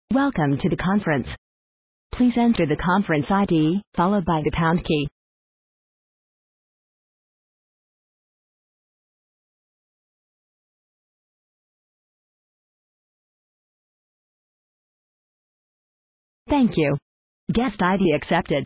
Welcome to the conference. Please enter the conference ID, followed by the pound key. Thank you. Guest ID accepted.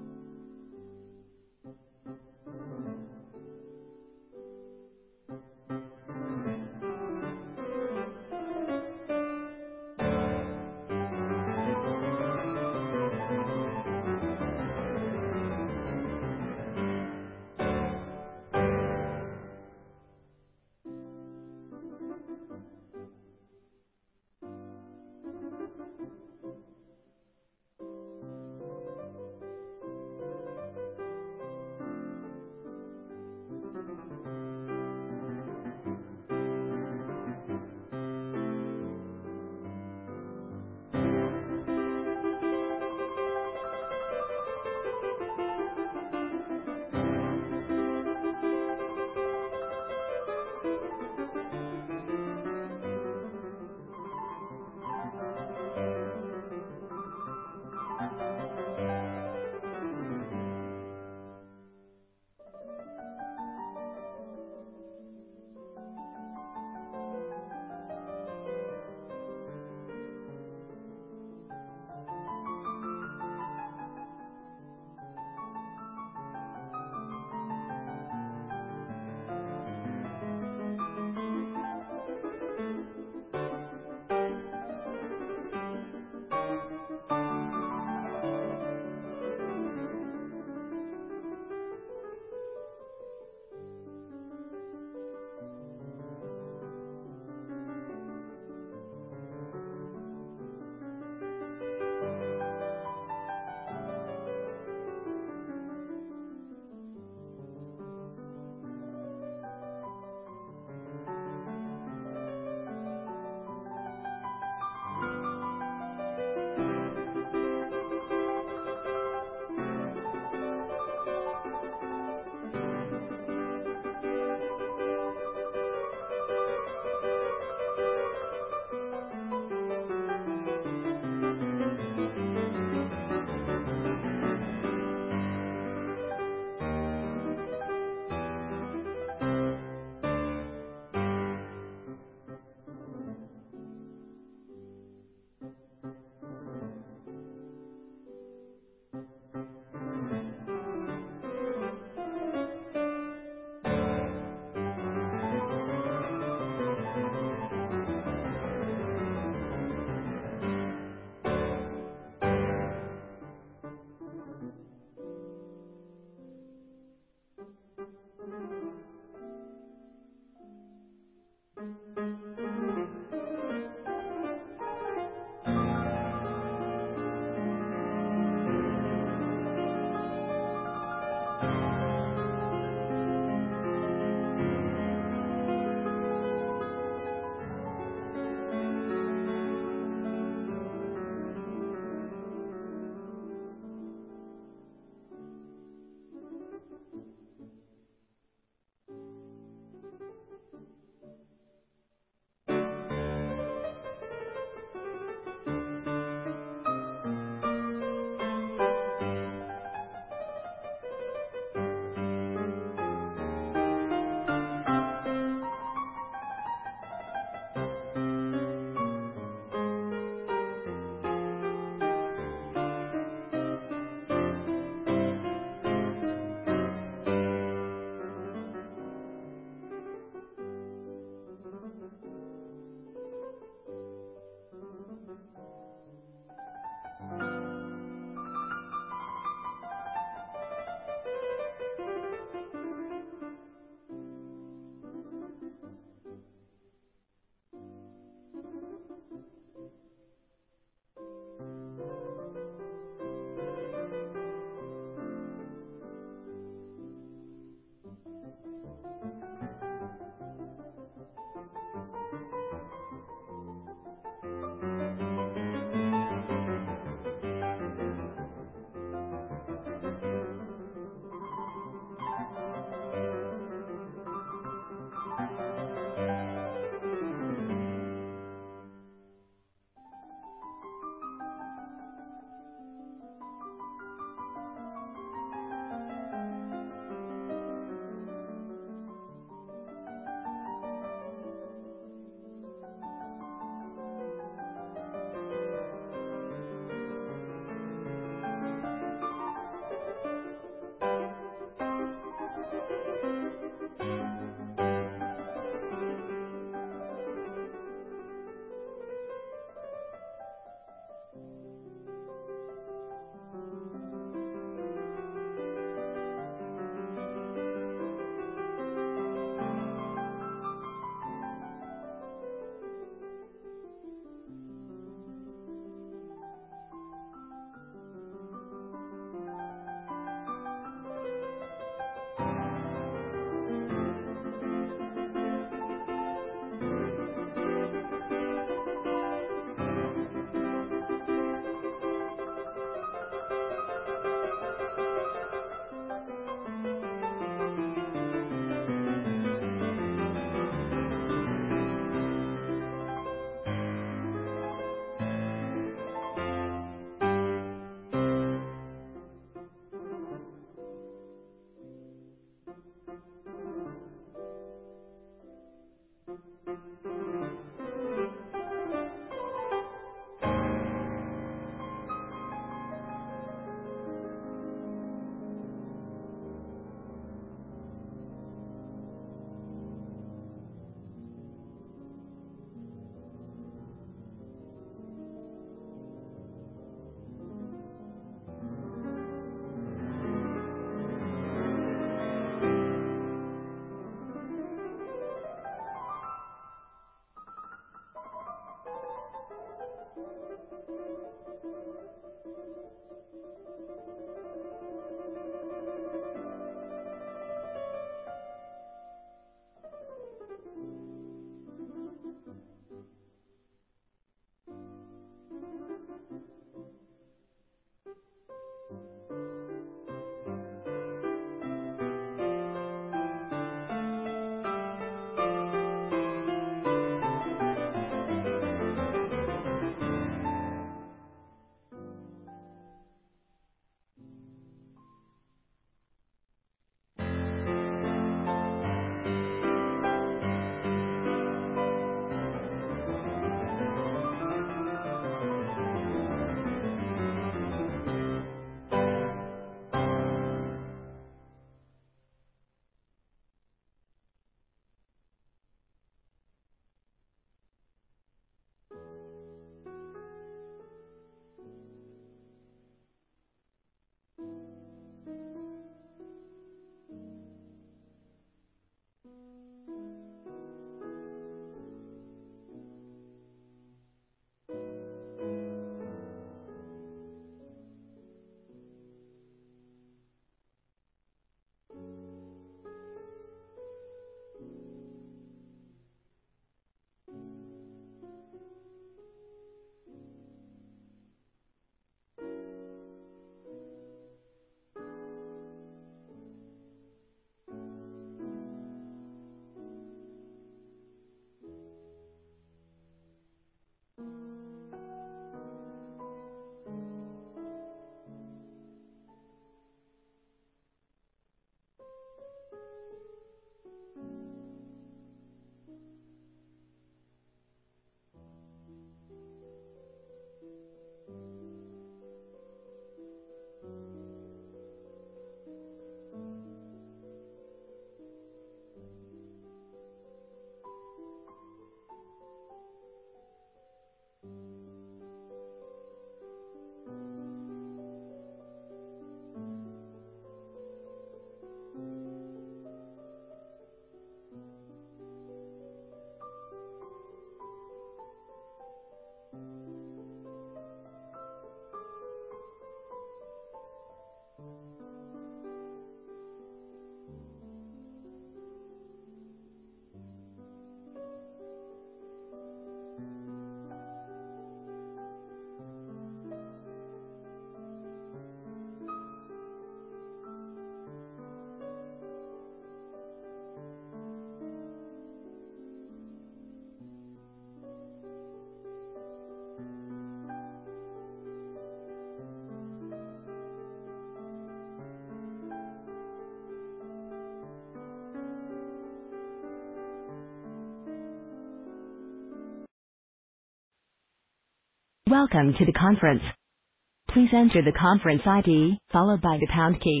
Welcome to the conference. Please enter the conference ID, followed by the pound key.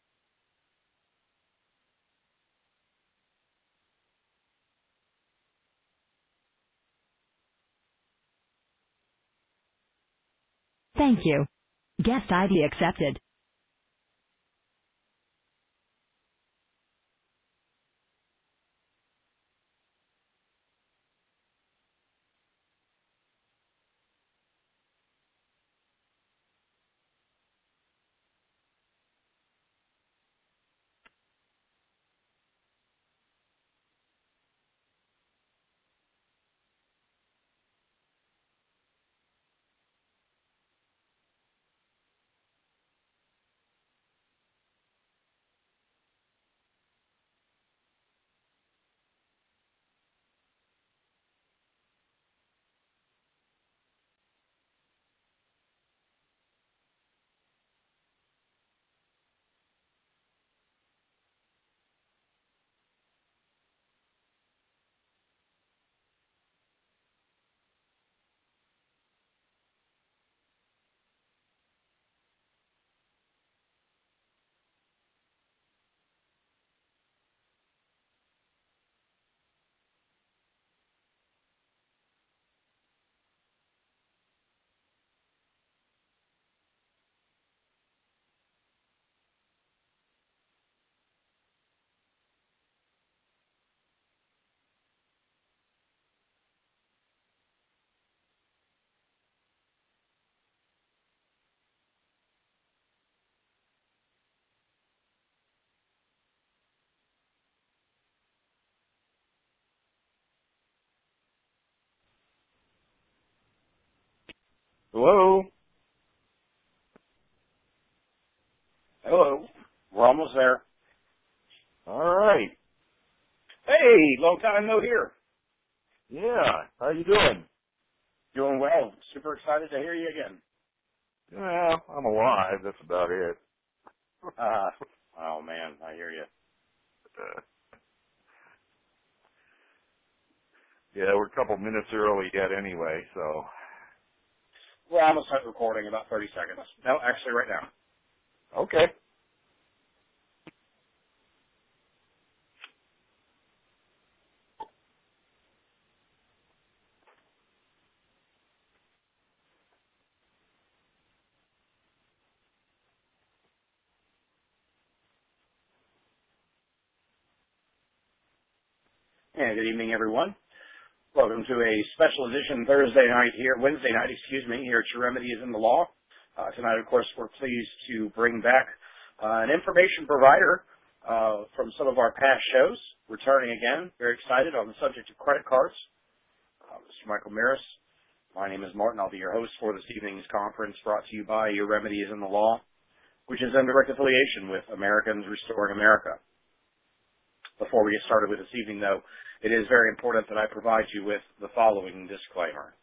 Thank you. Guest ID accepted. Hello? Hello? We're almost there. All right. Hey, long time no hear. Yeah. How you doing? Doing well. Super excited to hear you again. Well, I'm alive. That's about it. Oh, man, I hear you. Yeah, we're a couple minutes early yet anyway, so. Well, I'm going to start recording in about 30 seconds. No, actually right now. Okay. And good evening, everyone. Welcome to a special edition Wednesday night here at Your Remedy is in the Law. Tonight, of course, we're pleased to bring back an information provider from some of our past shows, returning again. Very excited on the subject of credit cards. Mr. Michael Maris. My name is Martin. I'll be your host for this evening's conference, brought to you by Your Remedy is in the Law, which is in direct affiliation with Americans Restoring America. Before we get started with this evening, though, it is very important that I provide you with the following disclaimer.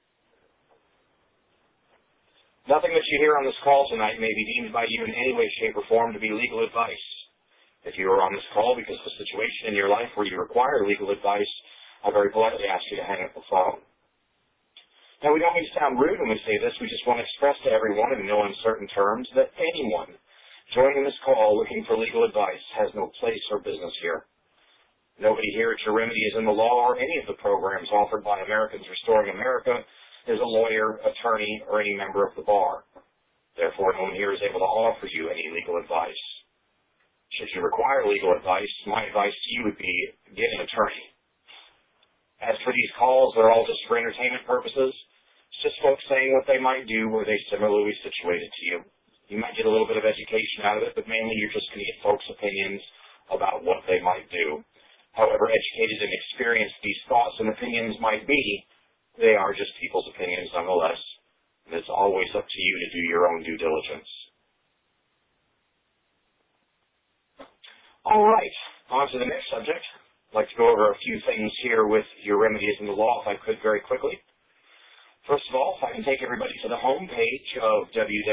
Nothing that you hear on this call tonight may be deemed by you in any way, shape, or form to be legal advice. If you are on this call because of a situation in your life where you require legal advice, I very politely ask you to hang up the phone. Now, we don't mean to sound rude when we say this. We just want to express to everyone in no uncertain terms that anyone joining this call looking for legal advice has no place or business here. Nobody here at Your Remedy is in the Law or any of the programs offered by Americans Restoring America is a lawyer, attorney, or any member of the bar. Therefore, no one here is able to offer you any legal advice. Should you require legal advice, my advice to you would be get an attorney. As for these calls, they're all just for entertainment purposes. It's just folks saying what they might do were they similarly situated to you. You might get a little bit of education out of it, but mainly you're just going to get folks' opinions about what they might do. However educated and experienced these thoughts and opinions might be, they are just people's opinions nonetheless. And it's always up to you to do your own due diligence. All right, on to the next subject. I'd like to go over a few things here with Your Remedy is in the Law, if I could, very quickly. First of all, if I can take everybody to the home page of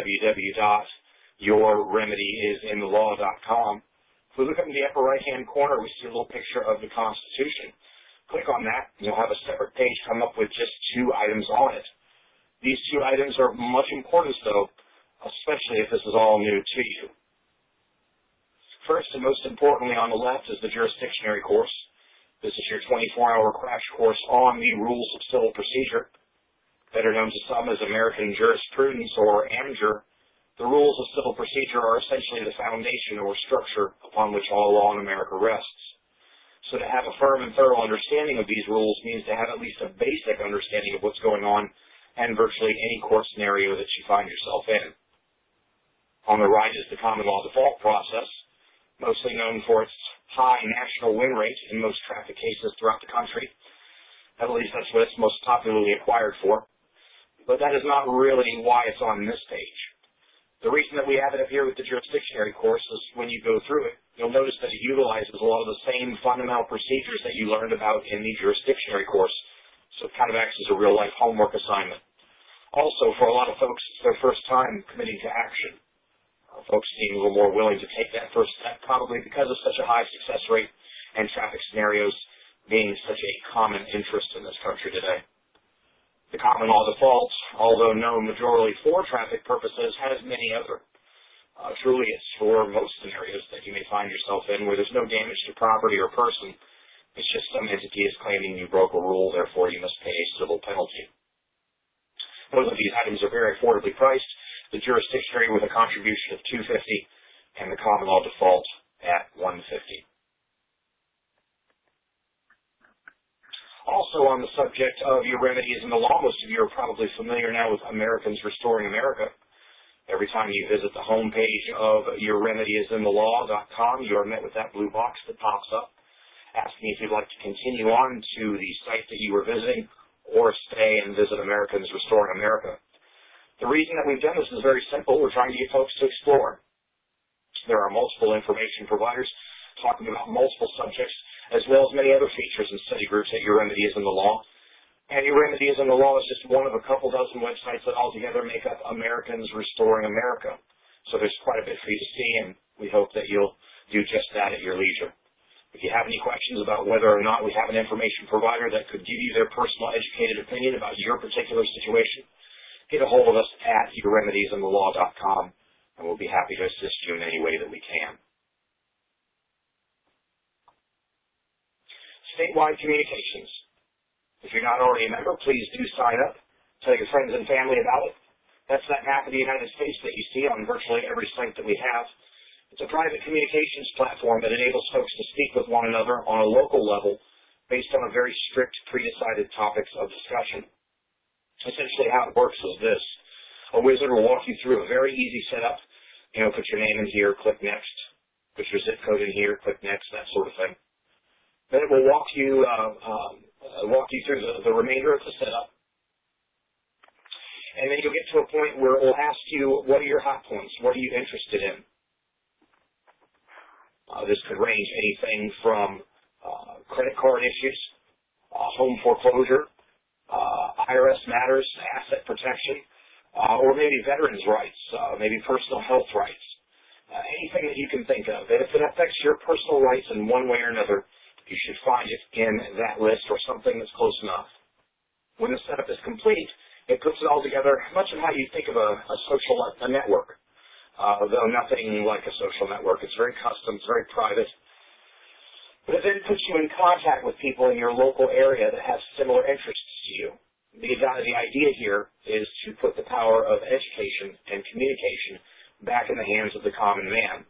www.yourremedyisinthelaw.com. If we look up in the upper right-hand corner, we see a little picture of the Constitution. Click on that, and you'll have a separate page come up with just 2 items on it. These 2 items are much importance, though, especially if this is all new to you. First, and most importantly on the left, is the jurisdictionary course. This is your 24-hour crash course on the rules of civil procedure, better known to some as American jurisprudence or AMJUR. The rules of civil procedure are essentially the foundation or structure upon which all law in America rests. So to have a firm and thorough understanding of these rules means to have at least a basic understanding of what's going on in virtually any court scenario that you find yourself in. On the right is the common law default process, mostly known for its high national win rate in most traffic cases throughout the country. At least that's what it's most popularly acquired for. But that is not really why it's on this page. The reason that we have it up here with the jurisdictionary course is when you go through it, you'll notice that it utilizes a lot of the same fundamental procedures that you learned about in the jurisdictionary course. So it kind of acts as a real-life homework assignment. Also, for a lot of folks, it's their first time committing to action. Folks seem a little more willing to take that first step, probably because of such a high success rate and traffic scenarios being such a common interest in this country today. The common law default, although known majorly for traffic purposes, has many other. Truly, it's for most scenarios that you may find yourself in where there's no damage to property or person. It's just some entity is claiming you broke a rule, therefore you must pay a civil penalty. Both of these items are very affordably priced. The jurisdictionary with a contribution of $250 and the common law default at $150. Also on the subject of Your Remedy is in the Law, most of you are probably familiar now with Americans Restoring America. Every time you visit the homepage of yourremedyisinthelaw.com, you are met with that blue box that pops up, asking if you'd like to continue on to the site that you were visiting or stay and visit Americans Restoring America. The reason that we've done this is very simple. We're trying to get folks to explore. There are multiple information providers talking about multiple subjects, as well as many other features and study groups at Your Remedy is in the Law. And Your Remedy is in the Law is just one of a couple dozen websites that altogether make up Americans Restoring America. So there's quite a bit for you to see, and we hope that you'll do just that at your leisure. If you have any questions about whether or not we have an information provider that could give you their personal educated opinion about your particular situation, get a hold of us at yourremediesinthelaw.com. And we'll be happy to assist you in any way that we can. Statewide communications. If you're not already a member, please do sign up. Tell your friends and family about it. That's that map of the United States that you see on virtually every site that we have. It's a private communications platform that enables folks to speak with one another on a local level based on a very strict, pre-decided topics of discussion. Essentially how it works is this. A wizard will walk you through a very easy setup. Put your name in here, click next. Put your zip code in here, click next, that sort of thing. Then it will walk you through the remainder of the setup. And then you'll get to a point where it will ask you, what are your hot points? What are you interested in? This could range anything from credit card issues, home foreclosure, IRS matters, asset protection, or maybe veterans' rights, maybe personal health rights, anything that you can think of. And if it affects your personal rights in one way or another, you should find it in that list or something that's close enough. When the setup is complete, it puts it all together, much of how you think of a network, though nothing like a social network. It's very custom, it's very private. But it then puts you in contact with people in your local area that have similar interests to you. The idea here is to put the power of education and communication back in the hands of the common man.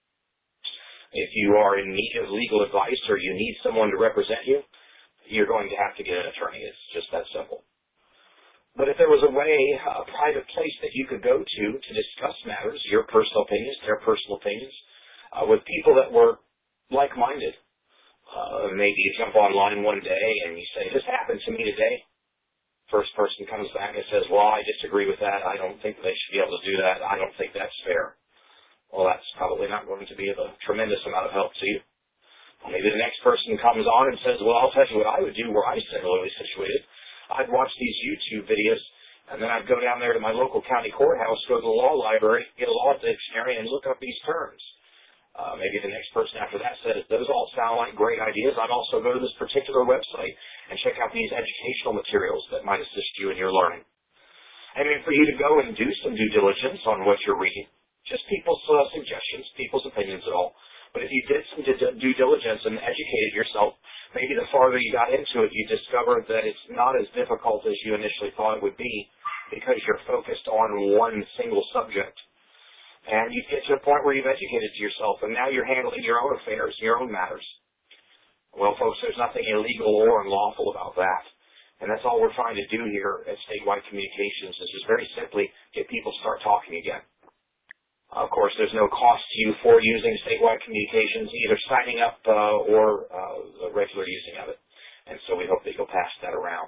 If you are in need of legal advice or you need someone to represent you, you're going to have to get an attorney. It's just that simple. But if there was a way, a private place that you could go to discuss matters, your personal opinions, their personal opinions, with people that were like-minded, maybe you jump online one day and you say, this happened to me today. First person comes back and says, well, I disagree with that. I don't think they should be able to do that. I don't think that's fair. Well, that's probably not going to be of a tremendous amount of help to you. Maybe the next person comes on and says, well, I'll tell you what I would do were I similarly situated. I'd watch these YouTube videos, and then I'd go down there to my local county courthouse, go to the law library, get a law dictionary, and look up these terms. Maybe the next person after that says, those all sound like great ideas. I'd also go to this particular website and check out these educational materials that might assist you in your learning. I mean, for you to go and do some due diligence on what you're reading, just people's suggestions, people's opinions at all. But if you did some due diligence and educated yourself, maybe the farther you got into it, you discovered that it's not as difficult as you initially thought it would be because you're focused on one single subject. And you get to a point where you've educated yourself, and now you're handling your own affairs, your own matters. Well, folks, there's nothing illegal or unlawful about that. And that's all we're trying to do here at Statewide Communications is just very simply get people to start talking again. Of course, there's no cost to you for using Statewide Communications, either signing up or the regular using of it. And so we hope that you'll pass that around.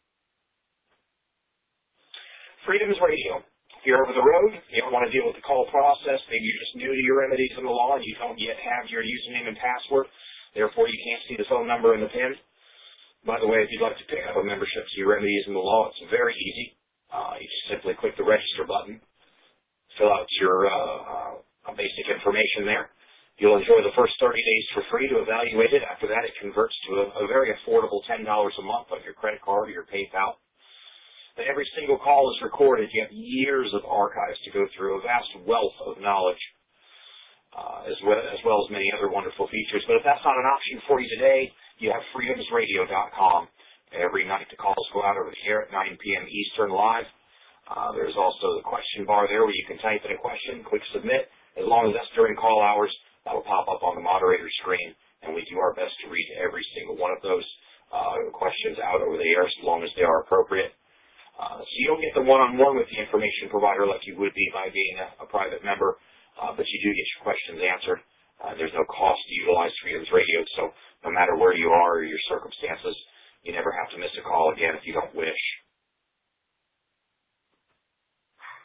Freedoms Radio. If you're over the road, you don't want to deal with the call process, maybe you're just new to Your Remedies in the Law and you don't yet have your username and password, therefore you can't see the phone number and the PIN. By the way, if you'd like to pick up a membership to Your Remedies in the Law, it's very easy. You just simply click the register button, fill out your basic information there. You'll enjoy the first 30 days for free to evaluate it. After that, it converts to a very affordable $10 a month on your credit card or your PayPal. Every single call is recorded. You have years of archives to go through, a vast wealth of knowledge, as well as many other wonderful features. But if that's not an option for you today, you have freedomsradio.com. Every night the calls go out over the air at 9 p.m. Eastern live. There's also the question bar there where you can type in a question, click submit. As long as that's during call hours, that will pop up on the moderator screen, and we do our best to read every single one of those questions out over the air as long as they are appropriate. So you don't get the one-on-one with the information provider like you would be by being a private member, but you do get your questions answered. There's no cost to utilize Freedoms Radio, so no matter where you are or your circumstances, you never have to miss a call again if you don't wish.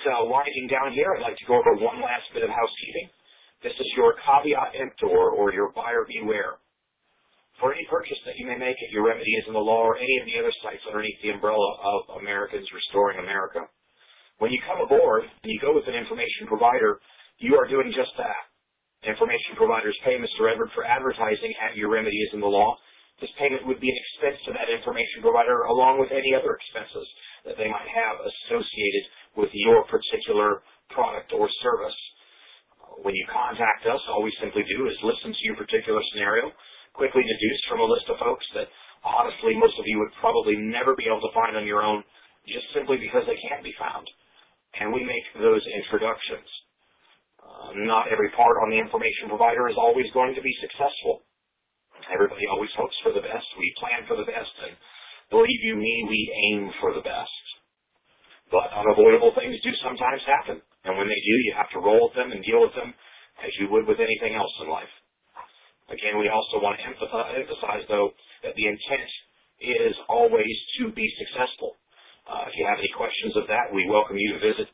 winding down here, I'd like to go over one last bit of housekeeping. This is your caveat emptor or your buyer beware. For any purchase that you may make at Your Remedy is in the Law or any of the other sites underneath the umbrella of Americans Restoring America, when you come aboard and you go with an information provider, you are doing just that. Information providers pay Mr. Edward for advertising at Your Remedy is in the Law. This payment would be an expense to that information provider along with any other expenses that they might have associated with your particular product or service. When you contact us, all we simply do is listen to your particular scenario, quickly deduce from a list of folks that honestly most of you would probably never be able to find on your own just simply because they can't be found. And we make those introductions. Not every part on the information provider is always going to be successful. Everybody always hopes for the best. We plan for the best, and believe you me, we aim for the best. But unavoidable things do sometimes happen, and when they do, you have to roll with them and deal with them as you would with anything else in life. Again, we also want to emphasize, though, that the intent is always to be successful. If you have any questions of that, we welcome you to visit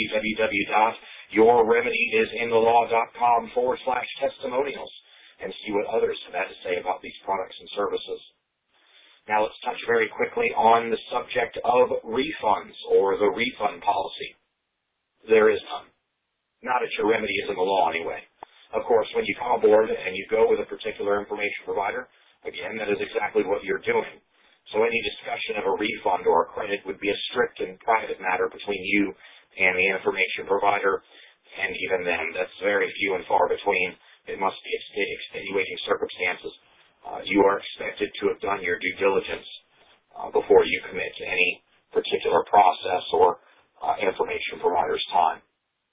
www.yourremedyisinthelawcom/testimonials and see what others have had to say about these products and services. Now let's touch very quickly on the subject of refunds or the refund policy. There is none. Not at Your Remedy is in the Law anyway. Of course, when you come aboard and you go with a particular information provider, again, that is exactly what you're doing. So any discussion of a refund or a credit would be a strict and private matter between you and the information provider, and even then, that's very few and far between. It must be extenuating circumstances. You are expected to have done your due diligence before you commit to any particular process or information provider's time.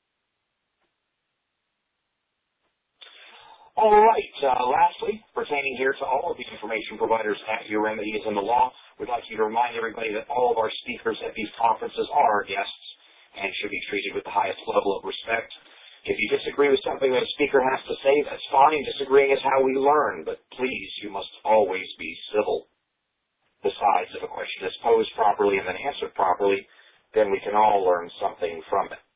All right. Lastly, pertaining here to all of the information providers at Your Remedy is in the Law, we'd like you to remind everybody that all of our speakers at these conferences are our guests and should be treated with the highest level of respect. If you disagree with something that a speaker has to say, that's fine. Disagreeing is how we learn, but please, you must always be civil. Besides, if a question is posed properly and then answered properly, then we can all learn something from it.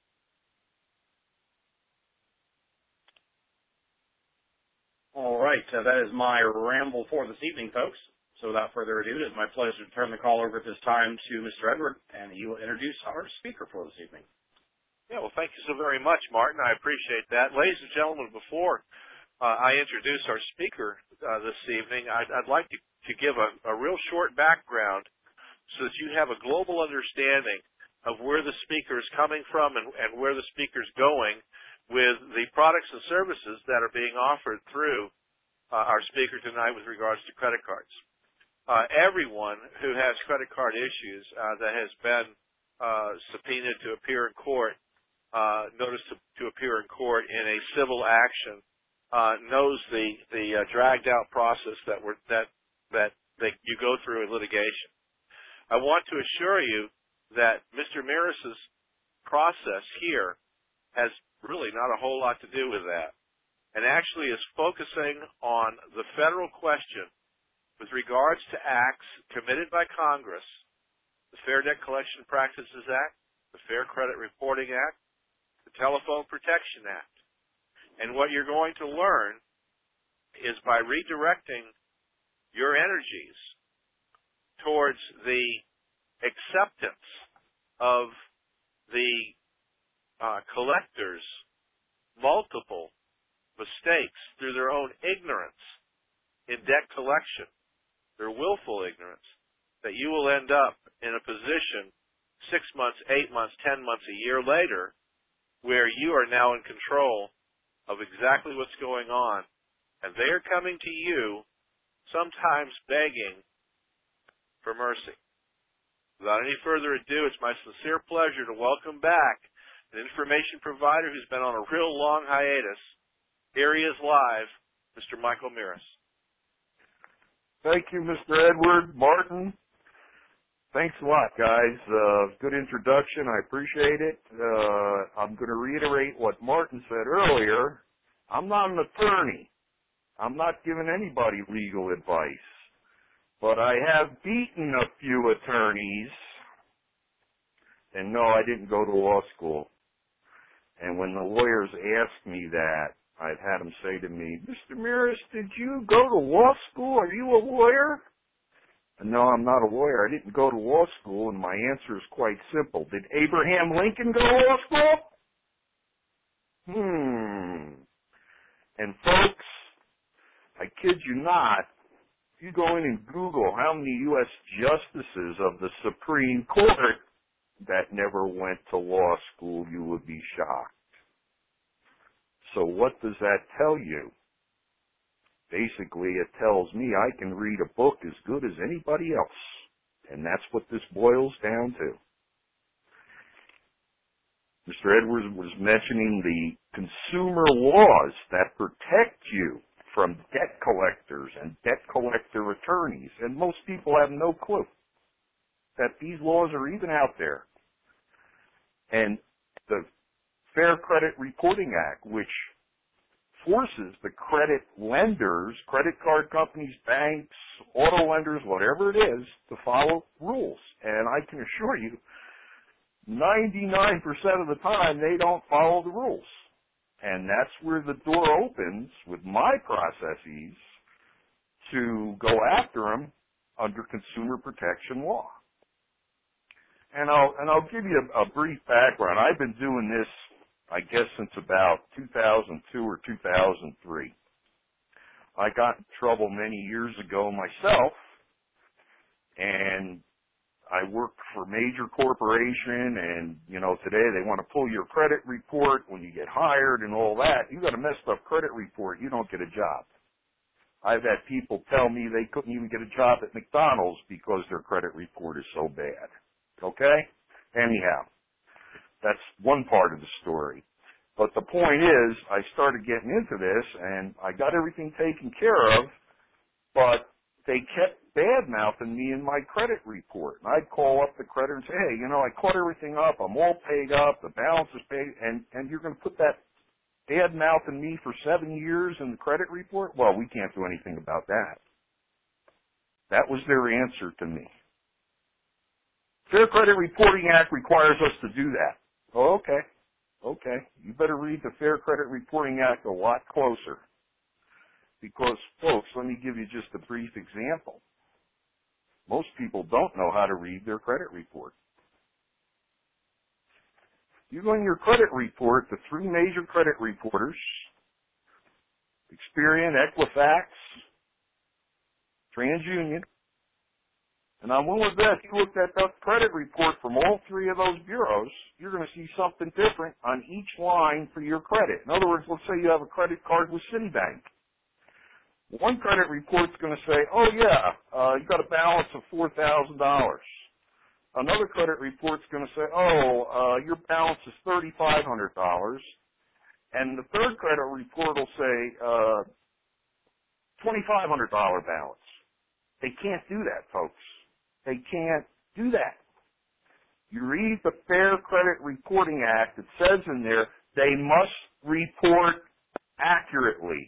All right, that is my ramble for this evening, folks. So without further ado, it is my pleasure to turn the call over at this time to Mr. Edward, and he will introduce our speaker for this evening. Yeah, well, thank you so very much, Martin. I appreciate that. Ladies and gentlemen, before I introduce our speaker this evening, I'd like to give a real short background so that you have a global understanding of where the speaker is coming from and where the speaker is going with the products and services that are being offered through our speaker tonight with regards to credit cards. Everyone who has credit card issues that has been subpoenaed to appear in court, notice to appear in court in a civil action, knows the dragged out process that you go through in litigation. I want to assure you that Mr. Miris's process here has really not a whole lot to do with that, and actually is focusing on the federal question with regards to acts committed by Congress, the Fair Debt Collection Practices Act, the Fair Credit Reporting Act, the Telephone Protection Act. And what you're going to learn is by redirecting your energies towards the acceptance of the collectors' multiple mistakes through their own ignorance in debt collection, their willful ignorance, that you will end up in a position 6 months, 8 months, 10 months, a year later, where you are now in control of exactly what's going on, and they are coming to you, sometimes begging for mercy. Without any further ado, it's my sincere pleasure to welcome back an information provider who's been on a real long hiatus. Here he is live, Mr. Michael Miris. Thank you, Mr. Edward. Martin, thanks a lot, guys. Good introduction. I appreciate it. I'm going to reiterate what Martin said earlier. I'm not an attorney. I'm not giving anybody legal advice. But I have beaten a few attorneys. And no, I didn't go to law school. And when the lawyers asked me that, I'd had them say to me, Mr. Maris, did you go to law school? Are you a lawyer? And no, I'm not a lawyer. I didn't go to law school, and my answer is quite simple. Did Abraham Lincoln go to law school? And folks, I kid you not, if you go in and Google how many U.S. justices of the Supreme Court that never went to law school, you would be shocked. So what does that tell you? Basically, it tells me I can read a book as good as anybody else. And that's what this boils down to. Mr. Edwards was mentioning the consumer laws that protect you from debt collectors and debt collector attorneys. And most people have no clue that these laws are even out there. And the Fair Credit Reporting Act, which forces the credit lenders, credit card companies, banks, auto lenders, whatever it is, to follow rules. And I can assure you, 99% of the time, they don't follow the rules. And that's where the door opens with my processes to go after them under consumer protection law. And I'll give you a brief background. I've been doing this, I guess, since about 2002 or 2003. I got in trouble many years ago myself, and I worked for a major corporation, and, you know, today they want to pull your credit report when you get hired and all that. You got a messed up credit report, you don't get a job. I've had people tell me they couldn't even get a job at McDonald's because their credit report is so bad. Okay? Anyhow, that's one part of the story. But the point is, I started getting into this, and I got everything taken care of, but they kept bad-mouthing me in my credit report. And I'd call up the creditor and say, hey, you know, I caught everything up, I'm all paid up, the balance is paid, and you're going to put that bad-mouthing me for 7 years in the credit report? Well, we can't do anything about that. That was their answer to me. Fair Credit Reporting Act requires us to do that. Oh, okay. Okay. You better read the Fair Credit Reporting Act a lot closer. Because, folks, let me give you just a brief example. Most people don't know how to read their credit report. You go in your credit report, the three major credit reporters, Experian, Equifax, TransUnion, and I'm willing to bet if you looked at that credit report from all three of those bureaus, you're going to see something different on each line for your credit. In other words, let's say you have a credit card with Citibank. One credit report's going to say, oh, yeah, you got a balance of $4,000. Another credit report's going to say, oh, your balance is $3,500. And the third credit report will say $2,500 balance. They can't do that, folks. They can't do that. You read the Fair Credit Reporting Act, it says in there, they must report accurately.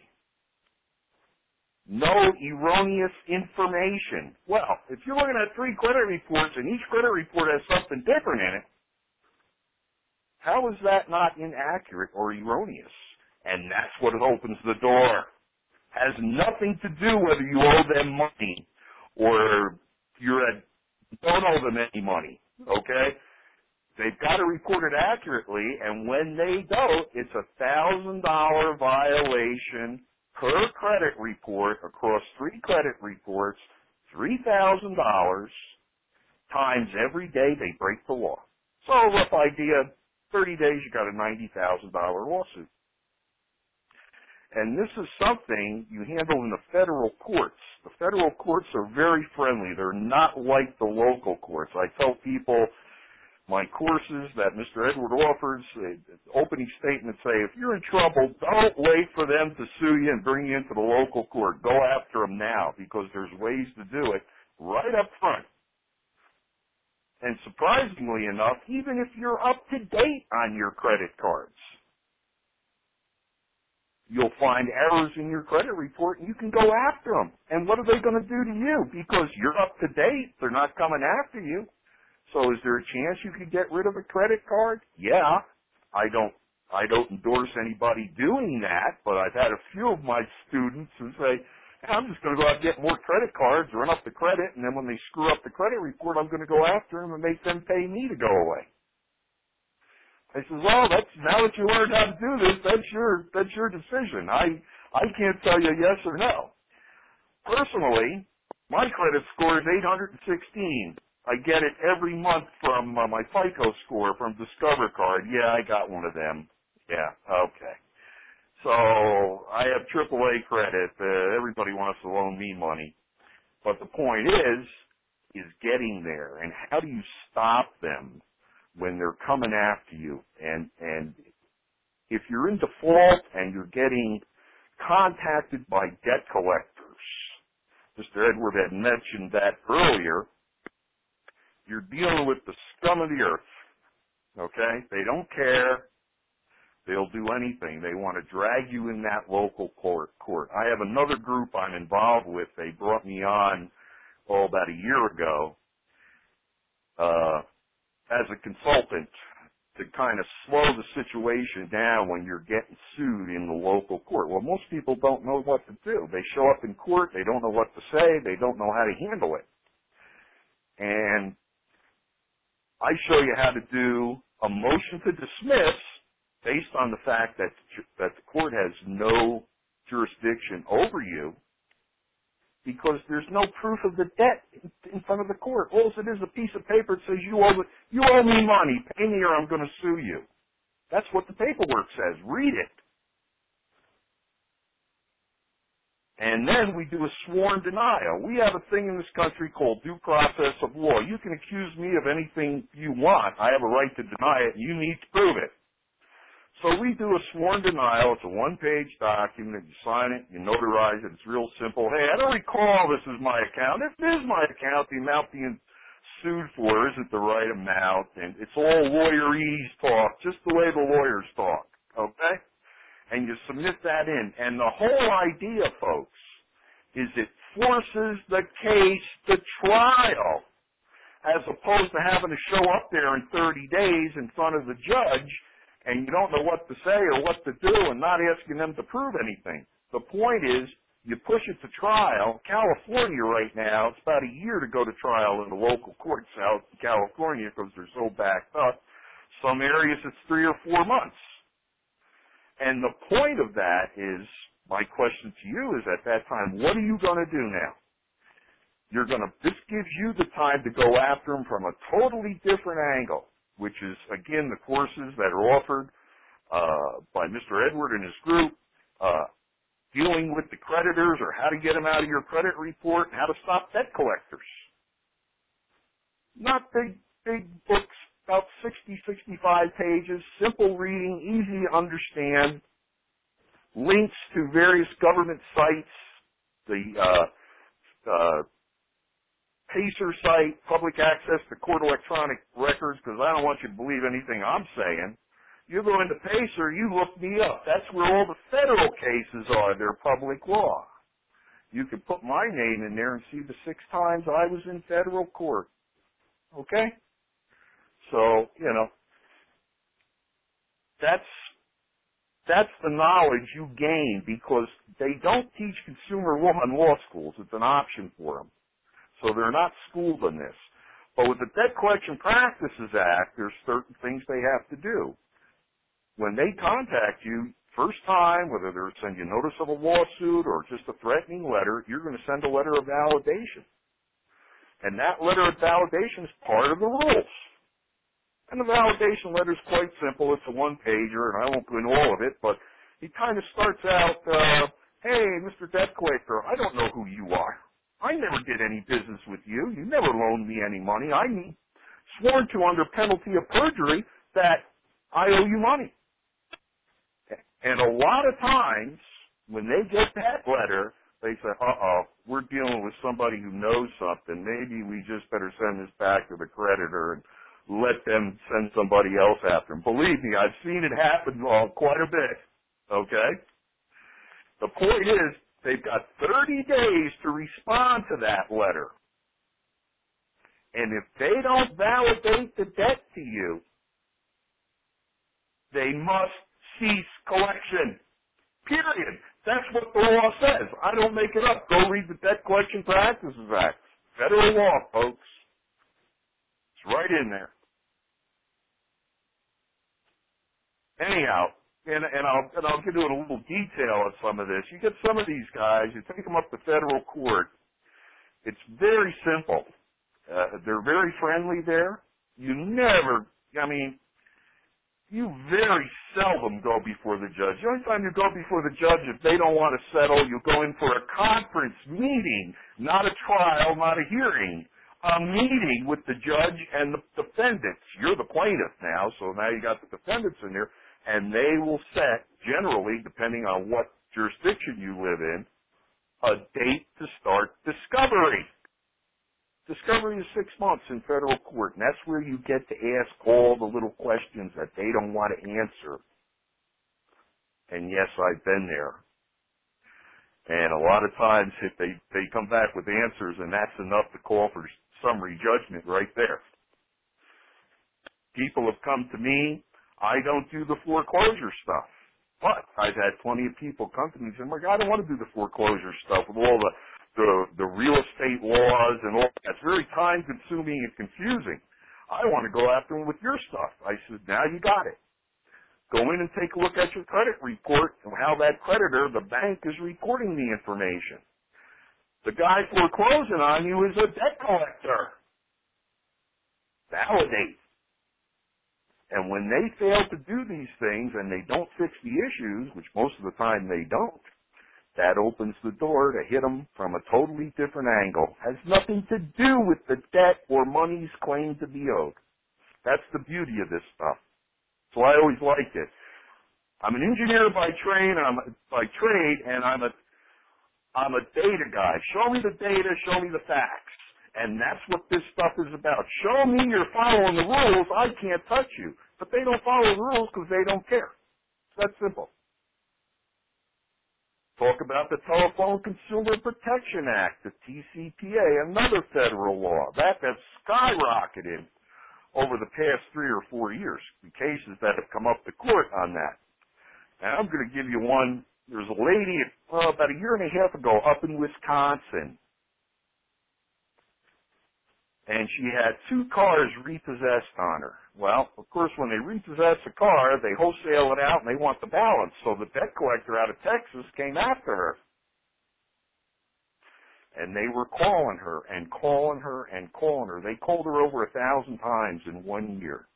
No erroneous information. Well, if you're looking at three credit reports and each credit report has something different in it, how is that not inaccurate or erroneous? And that's what opens the door. Has nothing to do whether you owe them money or don't owe them any money, okay? They've got to report it accurately, and when they don't, it's a $1,000 violation per credit report across three credit reports, $3,000 times every day they break the law. So a rough idea, 30 days you got a $90,000 lawsuit. And this is something you handle in the federal courts. The federal courts are very friendly. They're not like the local courts. I tell people my courses that Mr. Edward offers, the opening statement say, if you're in trouble, don't wait for them to sue you and bring you into the local court. Go after them now because there's ways to do it right up front. And surprisingly enough, even if you're up to date on your credit cards, you'll find errors in your credit report, and you can go after them. And what are they going to do to you? Because you're up to date, they're not coming after you. So is there a chance you could get rid of a credit card? Yeah. I I don't endorse anybody doing that, but I've had a few of my students who say, hey, I'm just going to go out and get more credit cards, run up the credit, and then when they screw up the credit report, I'm going to go after them and make them pay me to go away. I says, well, now that you learned how to do this, that's your decision. I can't tell you yes or no. Personally, my credit score is 816. I get it every month from my FICO score from Discover Card. Yeah, I got one of them. Yeah, okay. So I have AAA credit. Everybody wants to loan me money. But the point is getting there. And how do you stop them when they're coming after you? And if you're in default and you're getting contacted by debt collectors, Mr. Edward had mentioned that earlier, you're dealing with the scum of the earth, okay? They don't care. They'll do anything. They want to drag you in that local court. I have another group I'm involved with. They brought me on, about a year ago, as a consultant to kind of slow the situation down when you're getting sued in the local court. Well, most people don't know what to do. They show up in court. They don't know what to say. They don't know how to handle it. And I show you how to do a motion to dismiss based on the fact that the court has no jurisdiction over you because there's no proof of the debt in front of the court. All it is a piece of paper that says you owe me money, pay me or I'm going to sue you. That's what the paperwork says. Read it. And then we do a sworn denial. We have a thing in this country called due process of law. You can accuse me of anything you want. I have a right to deny it, and you need to prove it. So we do a sworn denial. It's a one-page document. You sign it, you notarize it. It's real simple. Hey, I don't recall this is my account. If it is my account, the amount being sued for isn't the right amount, and it's all lawyerese talk, just the way the lawyers talk, okay? And you submit that in. And the whole idea, folks, is it forces the case to trial as opposed to having to show up there in 30 days in front of the judge and you don't know what to say or what to do and not asking them to prove anything. The point is you push it to trial. California right now, it's about a year to go to trial in the local courts out in California because they're so backed up. Some areas it's 3 or 4 months. And the point of that is, my question to you is at that time, what are you going to do now? This gives you the time to go after them from a totally different angle, which is, again, the courses that are offered by Mr. Edward and his group, dealing with the creditors or how to get them out of your credit report and how to stop debt collectors. Not big books. About 60, 65 pages, simple reading, easy to understand, links to various government sites, the PACER site, public access to court electronic records, because I don't want you to believe anything I'm saying. You go into PACER, you look me up. That's where all the federal cases are. They're public law. You can put my name in there and see the 6 times I was in federal court. Okay? So, that's the knowledge you gain because they don't teach consumer law in law schools. It's an option for them. So they're not schooled in this. But with the Debt Collection Practices Act, there's certain things they have to do. When they contact you, first time, whether they're sending you notice of a lawsuit or just a threatening letter, you're going to send a letter of validation. And that letter of validation is part of the rules. And the validation letter is quite simple. It's a one-pager, and I won't go into all of it, but he kind of starts out, hey, Mr. Debt Collector, I don't know who you are. I never did any business with you. You never loaned me any money. I sworn to under penalty of perjury that I owe you money. And a lot of times, when they get that letter, they say, we're dealing with somebody who knows something. Maybe we just better send this back to the creditor and let them send somebody else after him. Believe me, I've seen it happen quite a bit, okay? The point is, they've got 30 days to respond to that letter. And if they don't validate the debt to you, they must cease collection. Period. That's what the law says. I don't make it up. Go read the Debt Collection Practices Act. Federal law, folks. It's right in there. Anyhow, and I'll get into a little detail of some of this. You get some of these guys, you take them up to federal court. It's very simple. They're very friendly there. You very seldom go before the judge. The only time you go before the judge, if they don't want to settle, you go in for a conference meeting, not a trial, not a hearing. A meeting with the judge and the defendants. You're the plaintiff now, so now you got the defendants in there, and they will set, generally, depending on what jurisdiction you live in, a date to start discovery. Discovery is 6 months in federal court, and that's where you get to ask all the little questions that they don't want to answer. And yes, I've been there. And a lot of times if they come back with answers, and that's enough to call for summary judgment right there. People have come to me. I don't do the foreclosure stuff. But I've had plenty of people come to me and say, "Mark, I don't want to do the foreclosure stuff with all the real estate laws and all that. It's very time-consuming and confusing. I want to go after them with your stuff." I said, "Now you got it. Go in and take a look at your credit report and how that creditor, the bank, is reporting the information. The guy foreclosing on you is a debt collector. Validate. And when they fail to do these things and they don't fix the issues, which most of the time they don't, that opens the door to hit them from a totally different angle. Has nothing to do with the debt or money's claimed to be owed. That's the beauty of this stuff. So I always liked it. I'm an engineer by trade, and I'm a data guy. Show me the data, show me the facts. And that's what this stuff is about. Show me you're following the rules, I can't touch you. But they don't follow the rules because they don't care. It's that simple. Talk about the Telephone Consumer Protection Act, the TCPA, another federal law. That has skyrocketed over the past 3 or 4 years, the cases that have come up to court on that. Now, I'm going to give you one. There's a lady about a year and a half ago up in Wisconsin, and she had 2 cars repossessed on her. Well, of course, when they repossess a car, they wholesale it out and they want the balance. So the debt collector out of Texas came after her. And they were calling her and calling her and calling her. They called her over 1,000 times in 1 year.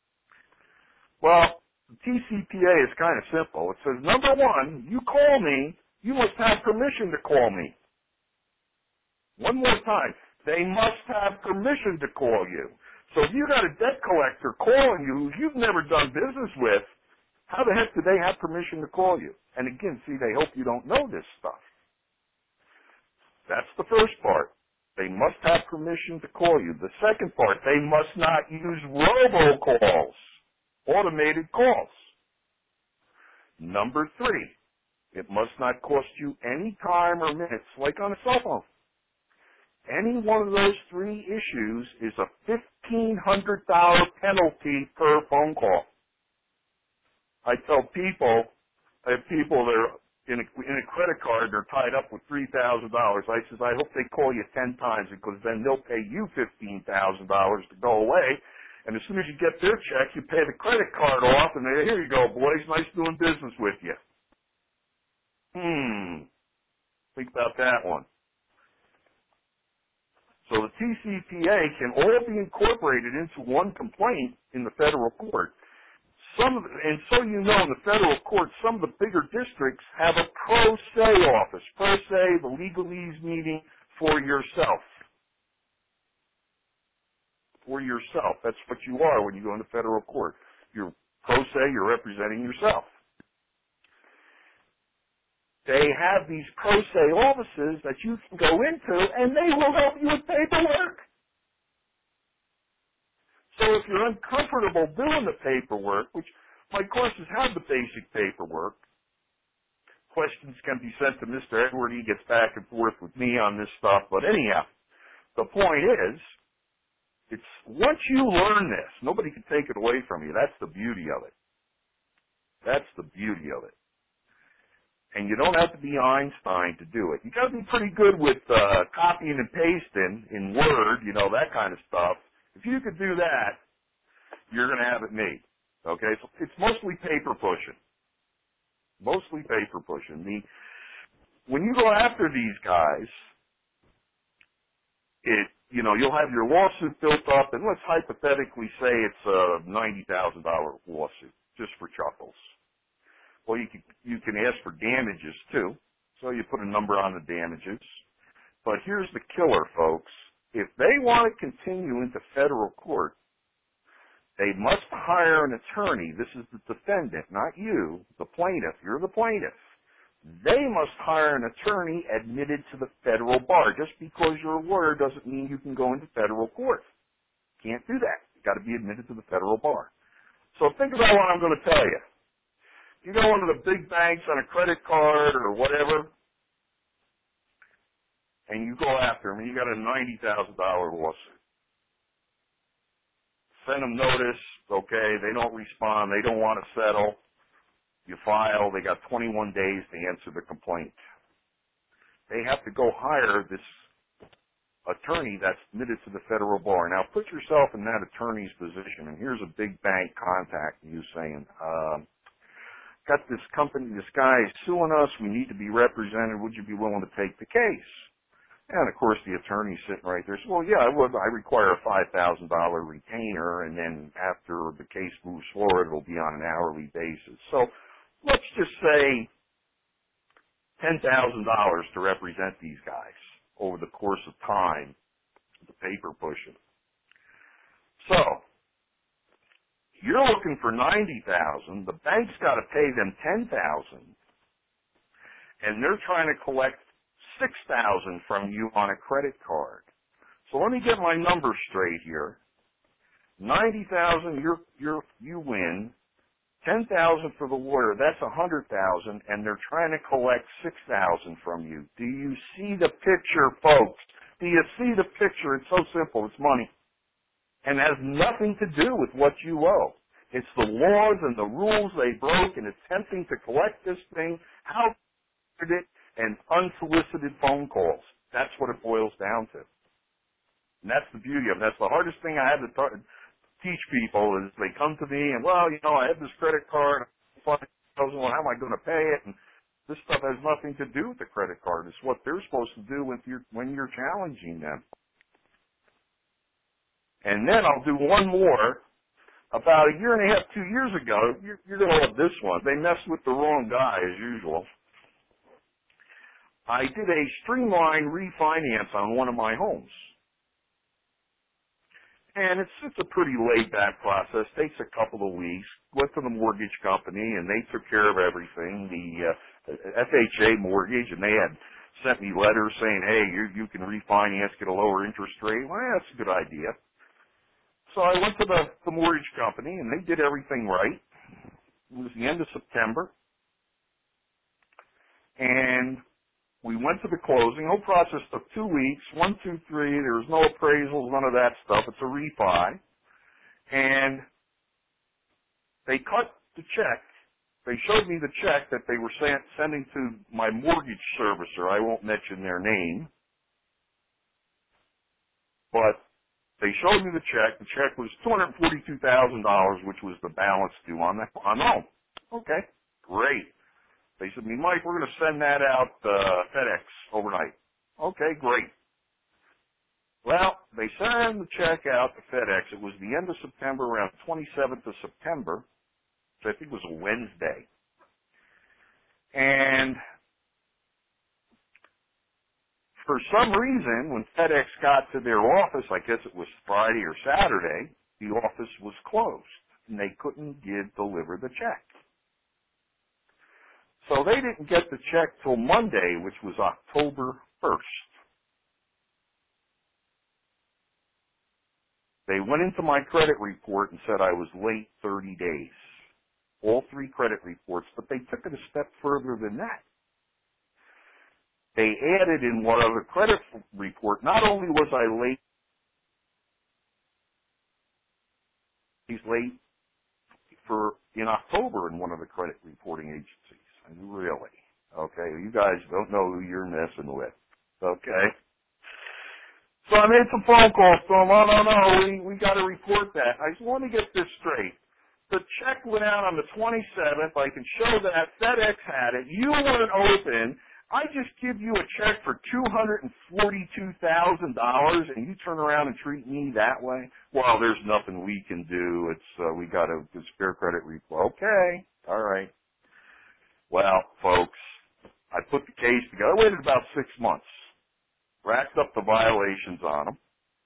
Well, the TCPA is kind of simple. It says, number one, you call me, you must have permission to call me. One more time. They must have permission to call you. So if you got a debt collector calling you who you've never done business with, how the heck do they have permission to call you? And again, see, they hope you don't know this stuff. That's the first part. They must have permission to call you. The second part, they must not use robocalls, automated calls. Number 3, it must not cost you any time or minutes, like on a cell phone. Any one of those 3 issues is a $1,500 penalty per phone call. I tell people, I have people that are in a credit card, they're tied up with $3,000. I says, I hope they call you 10 times because then they'll pay you $15,000 to go away. And as soon as you get their check, you pay the credit card off, and they, here you go, boys, nice doing business with you. Think about that one. So the TCPA can all be incorporated into one complaint in the federal court. And so you know, in the federal court, some of the bigger districts have a pro se office. Pro se, the legalese meeting for yourself. For yourself. That's what you are when you go into federal court. You're pro se, you're representing yourself. They have these pro se offices that you can go into, and they will help you with paperwork. So if you're uncomfortable doing the paperwork, which my courses have the basic paperwork, questions can be sent to Mr. Edward. He gets back and forth with me on this stuff. But anyhow, the point is, it's once you learn this, nobody can take it away from you. That's the beauty of it. That's the beauty of it. And you don't have to be Einstein to do it. You got to be pretty good with copying and pasting in Word, that kind of stuff. If you could do that, you're going to have it made. Okay? So it's mostly paper pushing. Mostly paper pushing. When you go after these guys, you'll have your lawsuit built up, and let's hypothetically say it's a $90,000 lawsuit, just for chuckles. Well, you can ask for damages too, so you put a number on the damages. But here's the killer, folks. If they want to continue into federal court, they must hire an attorney. This is the defendant, not you, the plaintiff. You're the plaintiff. They must hire an attorney admitted to the federal bar. Just because you're a lawyer doesn't mean you can go into federal court. Can't do that. You've got to be admitted to the federal bar. So think about what I'm going to tell you. You go into the big banks on a credit card or whatever, and you go after them, and you got a $90,000 lawsuit. Send them notice, okay, they don't respond, they don't want to settle. You file, they got 21 days to answer the complaint. They have to go hire this attorney that's admitted to the federal bar. Now put yourself in that attorney's position, and here's a big bank contacting you saying, got this company, this guy is suing us, we need to be represented, would you be willing to take the case? And of course the attorney's sitting right there, says, well yeah, I would, I require a $5,000 retainer, and then after the case moves forward, it'll be on an hourly basis. So let's just say $10,000 to represent these guys over the course of time, the paper pushing. So, you're looking for $90,000. The bank's got to pay them $10,000, and they're trying to collect $6,000 from you on a credit card. So let me get my numbers straight here. $90,000, you win. $10,000 for the lawyer. That's $100,000, and they're trying to collect $6,000 from you. Do you see the picture, folks? Do you see the picture? It's so simple. It's money. And has nothing to do with what you owe. It's the laws and the rules they broke in attempting to collect this thing, how did it, and unsolicited phone calls. That's what it boils down to. And that's the beauty of it. That's the hardest thing I have to teach people is they come to me and, well, I have this credit card, well, how am I going to pay it? And this stuff has nothing to do with the credit card. It's what they're supposed to do when you're challenging them. And then I'll do one more. About a year and a half, 2 years ago, you're going to love this one. They messed with the wrong guy, as usual. I did a streamlined refinance on one of my homes. And it's a pretty laid-back process. Takes a couple of weeks. Went to the mortgage company, and they took care of everything. The FHA mortgage, and they had sent me letters saying, hey, you can refinance, get a lower interest rate. Well, that's a good idea. So I went to the mortgage company, and they did everything right. It was the end of September. And we went to the closing. The whole process took 2 weeks, 1, 2, 3. There was no appraisals, none of that stuff. It's a refi. And they cut the check. They showed me the check that they were sending to my mortgage servicer. I won't mention their name. But they showed me the check. The check was $242,000, which was the balance due on the home. Okay, great. They said to me, Mike, we're going to send that out FedEx overnight. Okay, great. Well, they sent the check out to FedEx. It was the end of September, around 27th of September, which I think was a Wednesday. And for some reason, when FedEx got to their office, I guess it was Friday or Saturday, the office was closed, and they couldn't deliver the check. So they didn't get the check till Monday, which was October 1st. They went into my credit report and said I was late 30 days. All 3 credit reports, but they took it a step further than that. They added in one other credit report, not only was I late in October in one of the credit reporting agencies. I mean, really? Okay, you guys don't know who you're messing with. Okay? So I made some phone calls to them. Oh, no, we got to report that. I just want to get this straight. The check went out on the 27th. I can show that. FedEx had it. You weren't open. I just give you a check for $242,000 and you turn around and treat me that way? Well, there's nothing we can do. We got to Fair Credit report. Okay. All right. Well, folks, I put the case together. I waited about 6 months. Racked up the violations on them.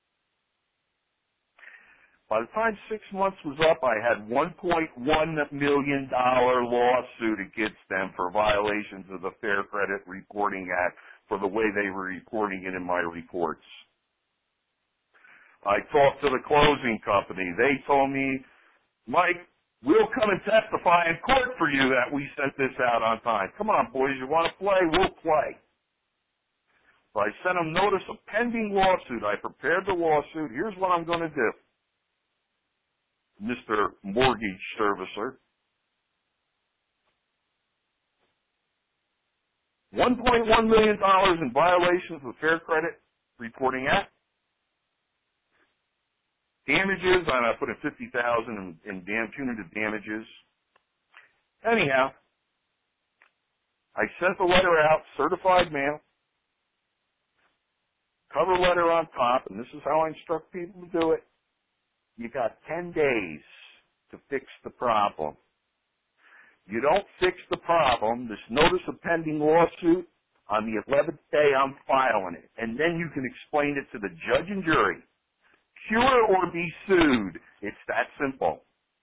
By the time 6 months was up, I had $1.1 million lawsuit against them for violations of the Fair Credit Reporting Act for the way they were reporting it in my reports. I talked to the closing company. They told me, Mike, we'll come and testify in court for you that we sent this out on time. Come on, boys, you want to play? We'll play. So I sent them notice of pending lawsuit. I prepared the lawsuit. Here's what I'm going to do. Mr. Mortgage Servicer, $1.1 million in violations of the Fair Credit Reporting Act. Damages, and I put in $50,000 in punitive damages. Anyhow, I sent the letter out, certified mail, cover letter on top, and this is how I instruct people to do it. You got 10 days to fix the problem. You don't fix the problem, this notice of pending lawsuit, on the 11th day I'm filing it. And then you can explain it to the judge and jury. Cure or be sued. It's that simple.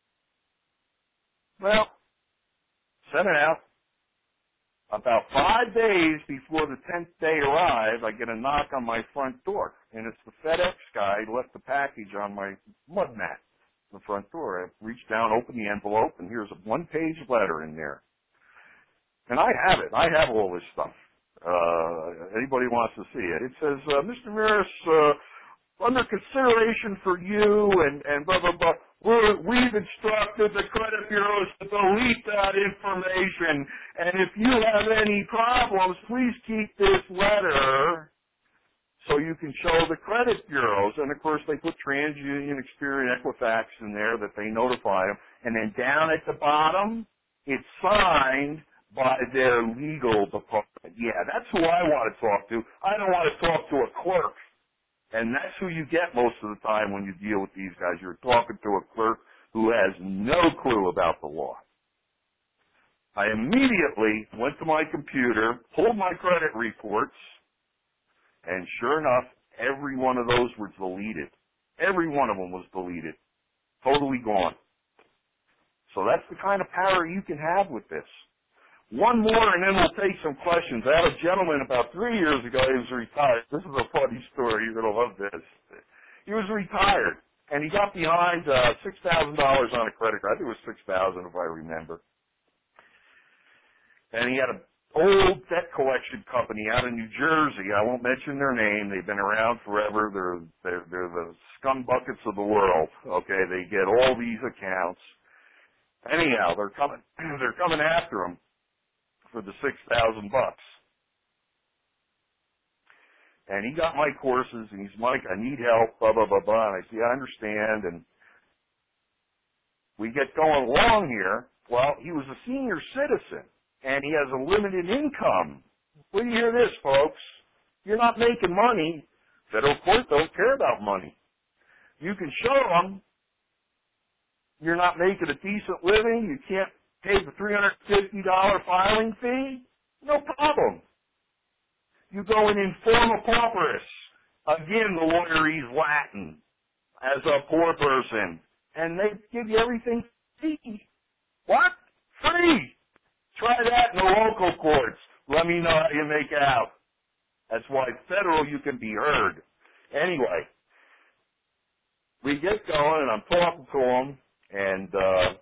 Well, sent it out. About 5 days before the 10th day arrived, I get a knock on my front door, and it's the FedEx guy who left the package on my mud mat in the front door. I reached down, opened the envelope, and here's a one-page letter in there. And I have it. I have all this stuff. Anybody wants to see it. It says, Mr. Maris, under consideration for you and blah, blah, blah, we've instructed the credit bureaus to delete that information. And if you have any problems, please keep this letter so you can show the credit bureaus. And, of course, they put TransUnion, Experian, Equifax in there that they notify them. And then down at the bottom, it's signed by their legal department. Yeah, that's who I want to talk to. I don't want to talk to a clerk. And that's who you get most of the time when you deal with these guys. You're talking to a clerk who has no clue about the law. I immediately went to my computer, pulled my credit reports, and sure enough, every one of those were deleted. Every one of them was deleted. Totally gone. So that's the kind of power you can have with this. One more, and then we'll take some questions. I had a gentleman about 3 years ago. He was retired. This is a funny story. You're going to love this. He was retired, and he got behind $6,000 on a credit card. I think it was $6,000 if I remember. And he had an old debt collection company out in New Jersey. I won't mention their name. They've been around forever. They're the scum buckets of the world. Okay, they get all these accounts. Anyhow, they're coming after him for the $6,000. And he got my courses, and he's, Mike, I need help, blah, blah, blah, blah. And I said, yeah, I understand. And we get going along here. Well, he was a senior citizen, and he has a limited income. When you hear this, folks, you're not making money. Federal court don't care about money. You can show them you're not making a decent living. You can't pay the $350 filing fee? No problem. You go in informal pauperis. Again, the lawyer reads Latin as a poor person. And they give you everything free. What? Free. Try that in the local courts. Let me know how you make out. That's why federal you can be heard. Anyway, we get going, and I'm talking to him, and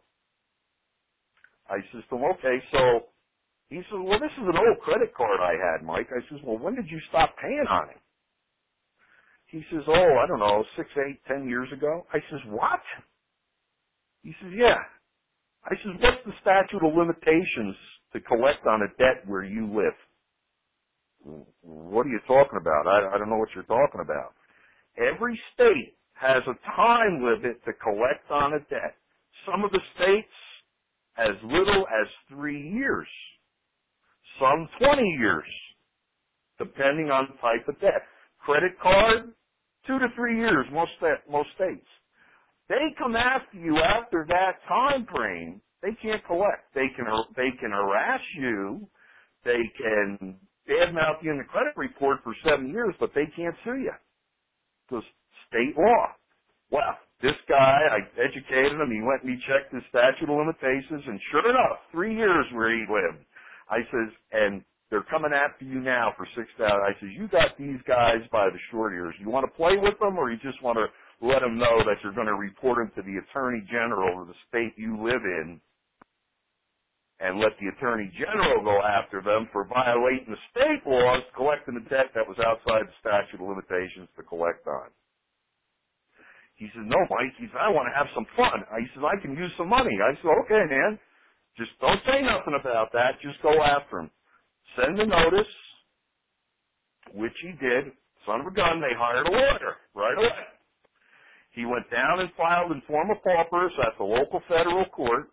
I says to him, okay, so he says, well, this is an old credit card I had, Mike. I says, well, when did you stop paying on it? He says, oh, I don't know, 6, 8, 10 years ago. I says, what? He says, yeah. I says, what's the statute of limitations to collect on a debt where you live? What are you talking about? I don't know what you're talking about. Every state has a time limit to collect on a debt. Some of the states as little as 3 years. Some 20 years, depending on the type of debt. Credit card, 2 to 3 years, most states. They come after you after that time frame. They can't collect. They can harass you. They can badmouth you in the credit report for 7 years, but they can't sue you. Because state law. Well, this guy, I educated him. He went and he checked his statute of limitations, and sure enough, 3 years where he lived. I says, and they're coming after you now for $6,000. I says, you got these guys by the short ears. You want to play with them, or you just want to let them know that you're going to report them to the Attorney General of the state you live in, and let the Attorney General go after them for violating the state laws, collecting a debt that was outside the statute of limitations to collect on. He says, no, Mike. He says, I want to have some fun. He says, I can use some money. I said, okay, man. Just don't say nothing about that. Just go after him. Send the notice, which he did. Son of a gun, they hired a lawyer right away. He went down and filed in form of paupers at the local federal court.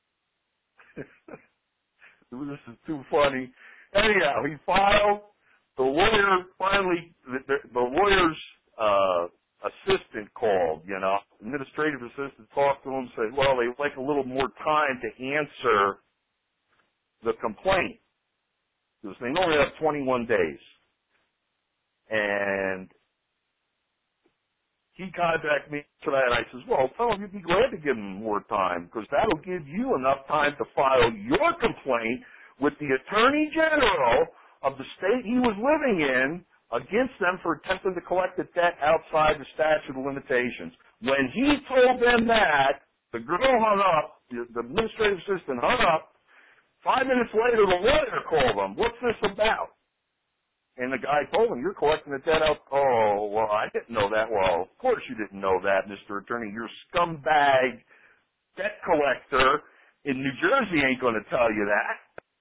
This is too funny. Anyhow, he filed. The lawyer finally, the lawyer's assistant called, administrative assistant talked to him, said, well, they'd like a little more time to answer the complaint. Because they only have 21 days. And he contacted me for that, and I says, well, tell him you'd be glad to give him more time, because that'll give you enough time to file your complaint with the Attorney General of the state he was living in against them for attempting to collect a debt outside the statute of limitations. When he told them that, the girl hung up, the administrative assistant hung up. 5 minutes later, the lawyer called him. What's this about? And the guy told him, you're collecting the debt out. Oh, well, I didn't know that. Well, of course you didn't know that, Mr. Attorney. Your scumbag debt collector in New Jersey ain't going to tell you that.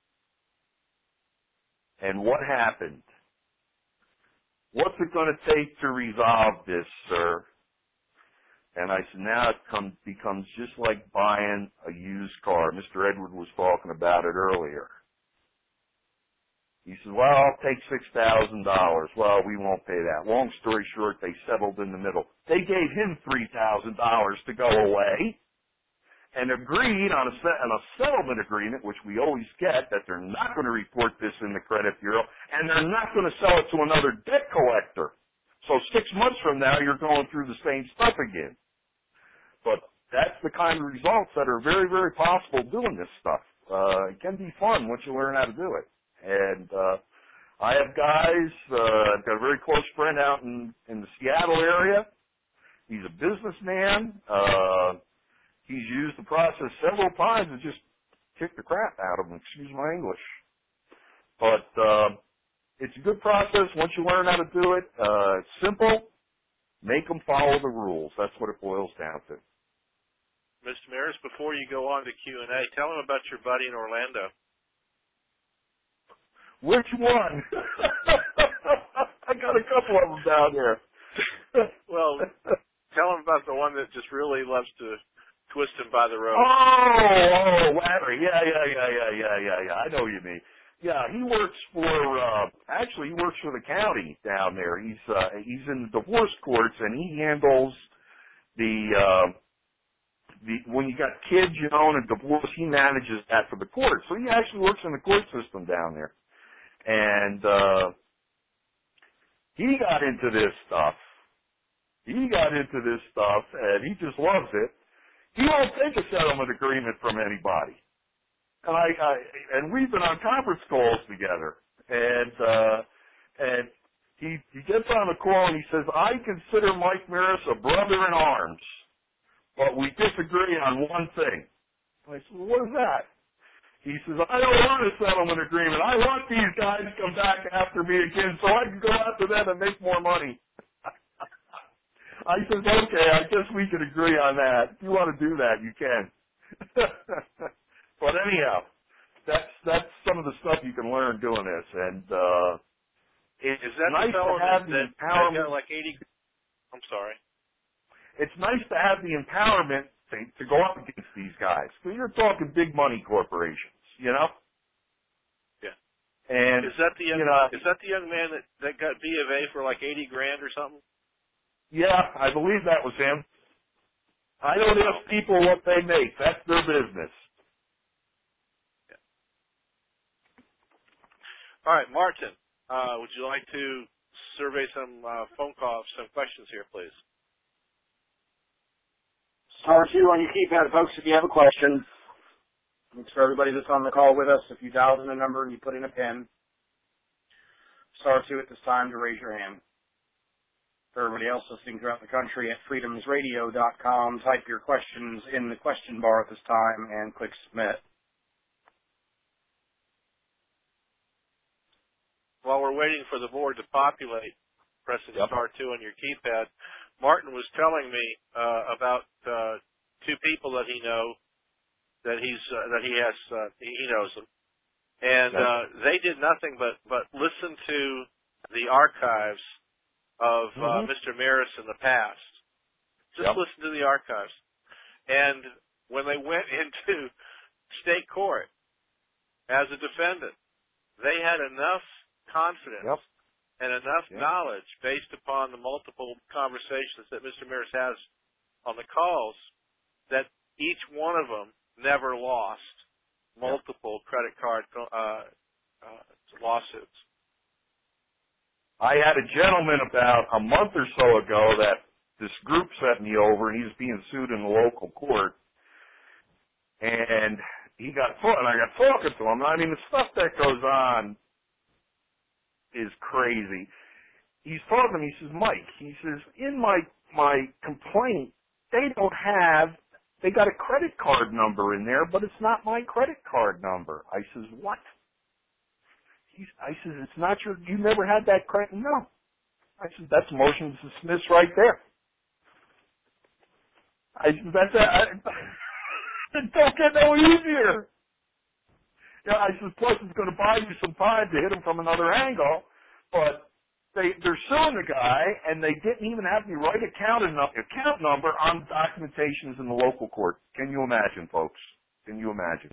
And what happened? What's it going to take to resolve this, sir? And I said, now it becomes just like buying a used car. Mr. Edward was talking about it earlier. He said, well, I'll take $6,000. Well, we won't pay that. Long story short, they settled in the middle. They gave him $3,000 to go away and agreed on a settlement agreement, which we always get, that they're not going to report this in the credit bureau, and they're not going to sell it to another debt collector. So 6 months from now, you're going through the same stuff again. But that's the kind of results that are very, very possible doing this stuff. It can be fun once you learn how to do it. And I have guys, I've got a very close friend out in the Seattle area. He's a businessman. He's used the process several times and just kicked the crap out of him, excuse my English. But it's a good process once you learn how to do it. It's simple. Make them follow the rules. That's what it boils down to. Mr. Maris, before you go on to Q&A, tell them about your buddy in Orlando. Which one? I got a couple of them down there. Well, tell them about the one that just really loves to twist him by the rope. Oh, Larry. Yeah. I know what you mean. Yeah, he works for, he works for the county down there. He's in the divorce courts, and he handles when you got kids, in a divorce, he manages that for the court. So he actually works in the court system down there. And he got into this stuff. And he just loves it. He won't take a settlement agreement from anybody. And we've been on conference calls together. And he gets on the call and he says, I consider Mike Maris a brother in arms, but we disagree on one thing. I said, well, what is that? He says, I don't want a settlement agreement. I want these guys to come back after me again so I can go after them and make more money. I said, okay, I guess we can agree on that. If you want to do that, you can. But anyhow, that's some of the stuff you can learn doing this, and it's Is that nice the fellow to have that, the that empowerment. got like 80? I'm sorry. It's nice to have the empowerment to go up against these guys. Because you're talking big money corporations, you know. Yeah. And is that the young, you know, is that the young man that got B of A for like 80 grand or something? Yeah, I believe that was him. I don't ask people what they make. That's their business. Yeah. All right, Martin, would you like to survey some phone calls, some questions here, please? Star 2 on your keypad, folks, if you have a question. It's for everybody that's on the call with us. If you dialed in a number and you put in a PIN, Star 2 at this time to raise your hand. For everybody else listening throughout the country at freedomsradio.com, type your questions in the question bar at this time and click submit. While we're waiting for the board to populate, pressing Star 2 on your keypad, Martin was telling me about two people that he knows that he knows them, and they did nothing but listen to the archives of Mr. Maris in the past. Just listen to the archives, and when they went into state court as a defendant, they had enough confidence and enough knowledge based upon the multiple conversations that Mr. Maris has on the calls that each one of them never lost multiple credit card lawsuits. I had a gentleman about a month or so ago that this group sent me over, and he was being sued in the local court. And I got talking to him. I mean, the stuff that goes on is crazy. He's talking to me, he says, Mike, he says, in my complaint, they got a credit card number in there, but it's not my credit card number. I says, what? I says, it's not you never had that credit? No. I said, that's a motion to dismiss right there. I said, it don't get no easier. Yeah, I said, plus it's going to buy you some time to hit him from another angle, but they're suing the guy, and they didn't even have me write account number on documentations in the local court. Can you imagine, folks? Can you imagine?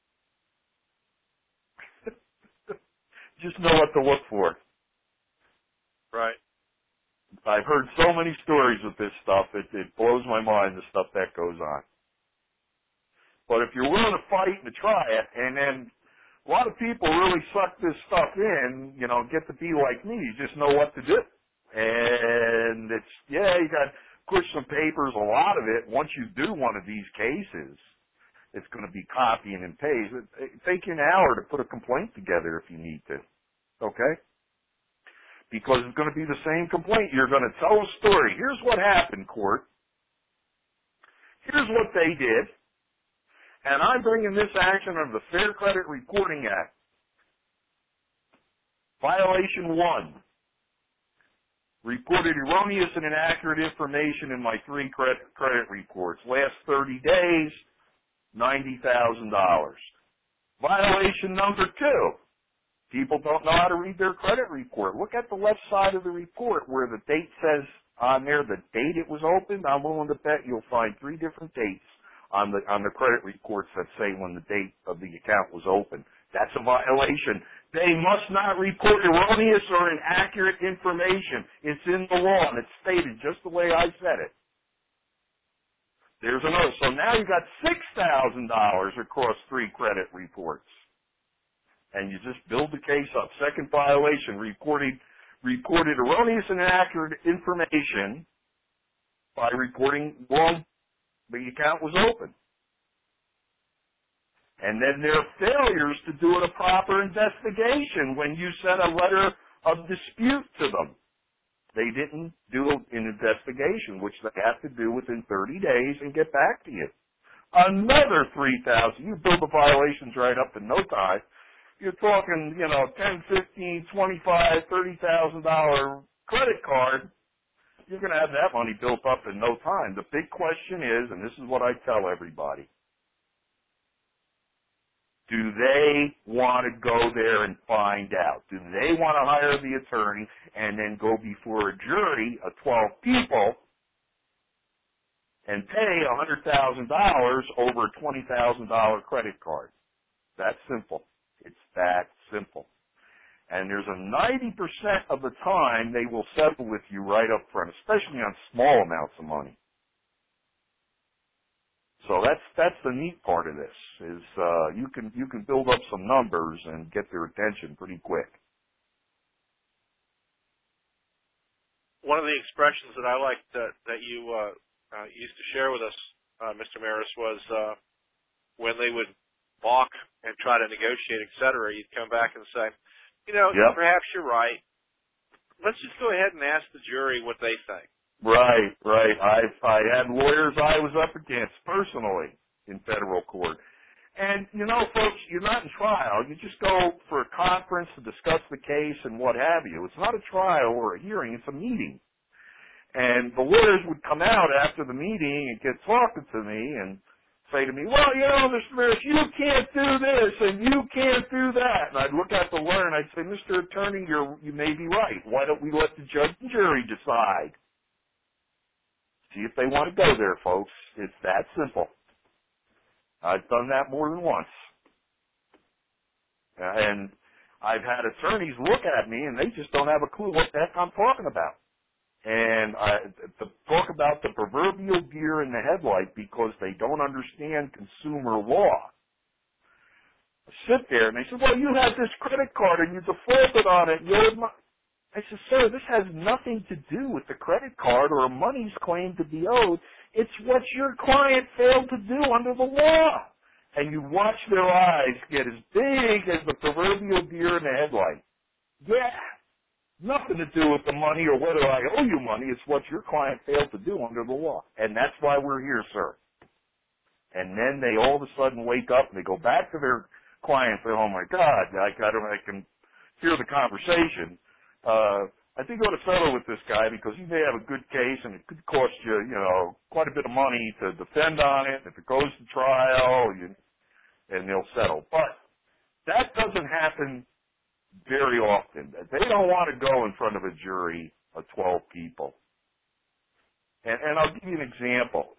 Just know what to look for. Right. I've heard so many stories with this stuff, it blows my mind, the stuff that goes on. But if you're willing to fight and to try it, and then a lot of people really suck this stuff in, you know, get to be like me. You just know what to do. And you got to push some papers, a lot of it. Once you do one of these cases, it's going to be copying and paste. It'll take you an hour to put a complaint together if you need to. Okay? Because it's going to be the same complaint. You're going to tell a story. Here's what happened, court. Here's what they did. And I'm bringing this action under the Fair Credit Reporting Act. Violation 1. Reported erroneous and inaccurate information in my 3 credit reports. Last 30 days, $90,000. Violation number 2. People don't know how to read their credit report. Look at the left side of the report where the date says on there the date it was opened. I'm willing to bet you'll find 3 different dates on the credit reports that say when the date of the account was opened. That's a violation. They must not report erroneous or inaccurate information. It's in the law, and it's stated just the way I said it. There's another. So now you've got $6,000 across 3 credit reports. And you just build the case up. Second violation, reported erroneous and inaccurate information by reporting wrong. The account was open. And then there are failures to do a proper investigation when you sent a letter of dispute to them. They didn't do an investigation, which they have to do within 30 days and get back to you. Another $3,000. You build the violations right up in no time. You're talking, $10, $15, $25, $30,000 credit card. You're going to have that money built up in no time. The big question is, and this is what I tell everybody, Do they want to go there and find out? Do they want to hire the attorney and then go before a jury of 12 people and pay $100,000 over a $20,000 credit card? That's simple. It's that simple. And there's a 90% of the time they will settle with you right up front, especially on small amounts of money. So that's the neat part of this is you can build up some numbers and get their attention pretty quick. One of the expressions that I liked that you used to share with us, Mr. Maris, was when they would balk and try to negotiate, et cetera, you'd come back and say, Yep. Perhaps you're right. Let's just go ahead and ask the jury what they think. Right. I had lawyers I was up against personally in federal court. And, folks, you're not in trial. You just go for a conference to discuss the case and what have you. It's not a trial or a hearing. It's a meeting. And the lawyers would come out after the meeting and get talking to me and say to me, well, Mr. Maris, you can't do this and you can't do that. And I'd look at the lawyer and I'd say, Mr. Attorney, you may be right. Why don't we let the judge and jury decide? See if they want to go there, folks. It's that simple. I've done that more than once. And I've had attorneys look at me and they just don't have a clue what the heck I'm talking about. And to talk about the proverbial deer in the headlight because they don't understand consumer law. I sit there and they say, well, you had this credit card and you defaulted on it. I said, sir, this has nothing to do with the credit card or a money's claim to be owed. It's what your client failed to do under the law. And you watch their eyes get as big as the proverbial deer in the headlight. Yeah. Nothing to do with the money or whether I owe you money. It's what your client failed to do under the law. And that's why we're here, sir. And then they all of a sudden wake up and they go back to their client and say, oh, my God, I can hear the conversation. I think you ought to settle with this guy because he may have a good case and it could cost you, quite a bit of money to defend on it. If it goes to trial, and they'll settle. But that doesn't happen very often. They don't want to go in front of a jury of 12 people. And I'll give you an example.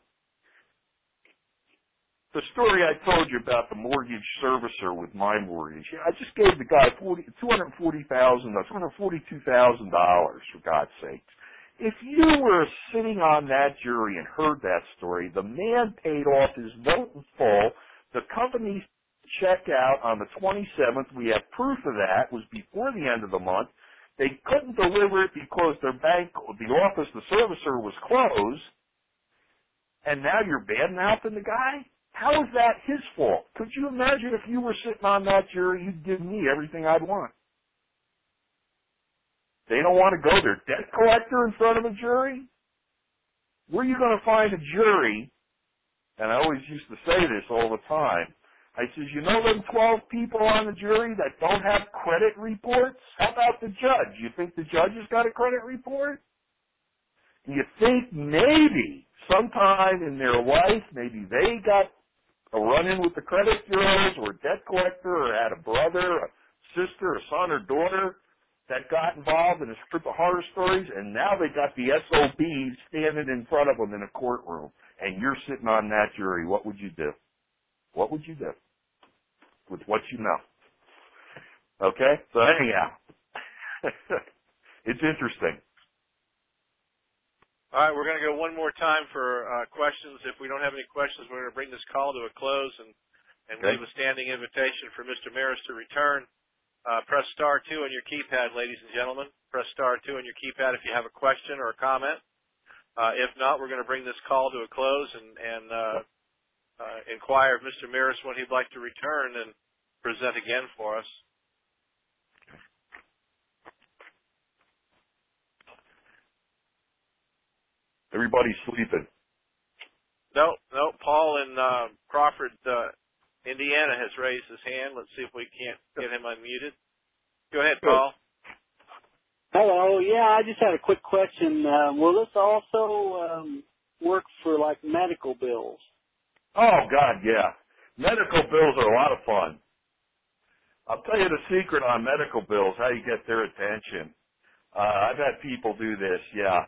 The story I told you about the mortgage servicer with my mortgage, I just gave the guy $242,000, for God's sakes. If you were sitting on that jury and heard that story, the man paid off his note in full. The company check out on the 27th. We have proof of that. It was before the end of the month. They couldn't deliver it because their bank, the office, the servicer was closed. And now you're bad-mouthing the guy? How is that his fault? Could you imagine if you were sitting on that jury, you'd give me everything I'd want? They don't want to go there. Debt collector in front of a jury? Where are you going to find a jury? And I always used to say this all the time. I says, them 12 people on the jury that don't have credit reports? How about the judge? You think the judge has got a credit report? You think maybe sometime in their life, maybe they got a run-in with the credit bureaus or a debt collector or had a brother, a sister, a son or daughter that got involved in a strip of horror stories, and now they got the SOBs standing in front of them in a courtroom, and you're sitting on that jury. What would you do? What would you do with what you know? Okay? So anyhow, it's interesting. All right, we're going to go one more time for questions. If we don't have any questions, we're going to bring this call to a close and leave a standing invitation for Mr. Maris to return. Press star 2 on your keypad, ladies and gentlemen. Press star 2 on your keypad if you have a question or a comment. If not, we're going to bring this call to a close and inquire of Mr. Maris when he'd like to return and present again for us. Everybody's sleeping. No. Paul in Crawford, Indiana has raised his hand. Let's see if we can't get him unmuted. Go ahead, Paul. Hello. Yeah, I just had a quick question. Will this also work for, medical bills? Oh, God, yeah. Medical bills are a lot of fun. I'll tell you the secret on medical bills, how you get their attention. I've had people do this, yeah.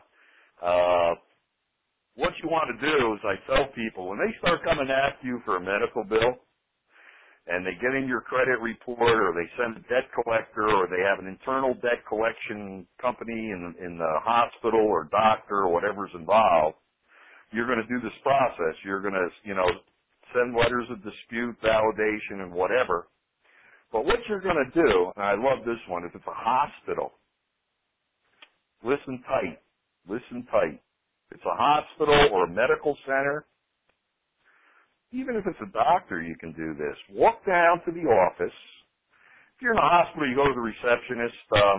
What you want to do is I tell people, when they start coming after you for a medical bill, and they get in your credit report, or they send a debt collector, or they have an internal debt collection company in the hospital or doctor or whatever's involved, you're going to do this process. You're going to, send letters of dispute, validation, and whatever. But what you're going to do, and I love this one, if it's a hospital, listen tight. Listen tight. If it's a hospital or a medical center, even if it's a doctor, you can do this. Walk down to the office. If you're in a hospital, you go to the receptionist.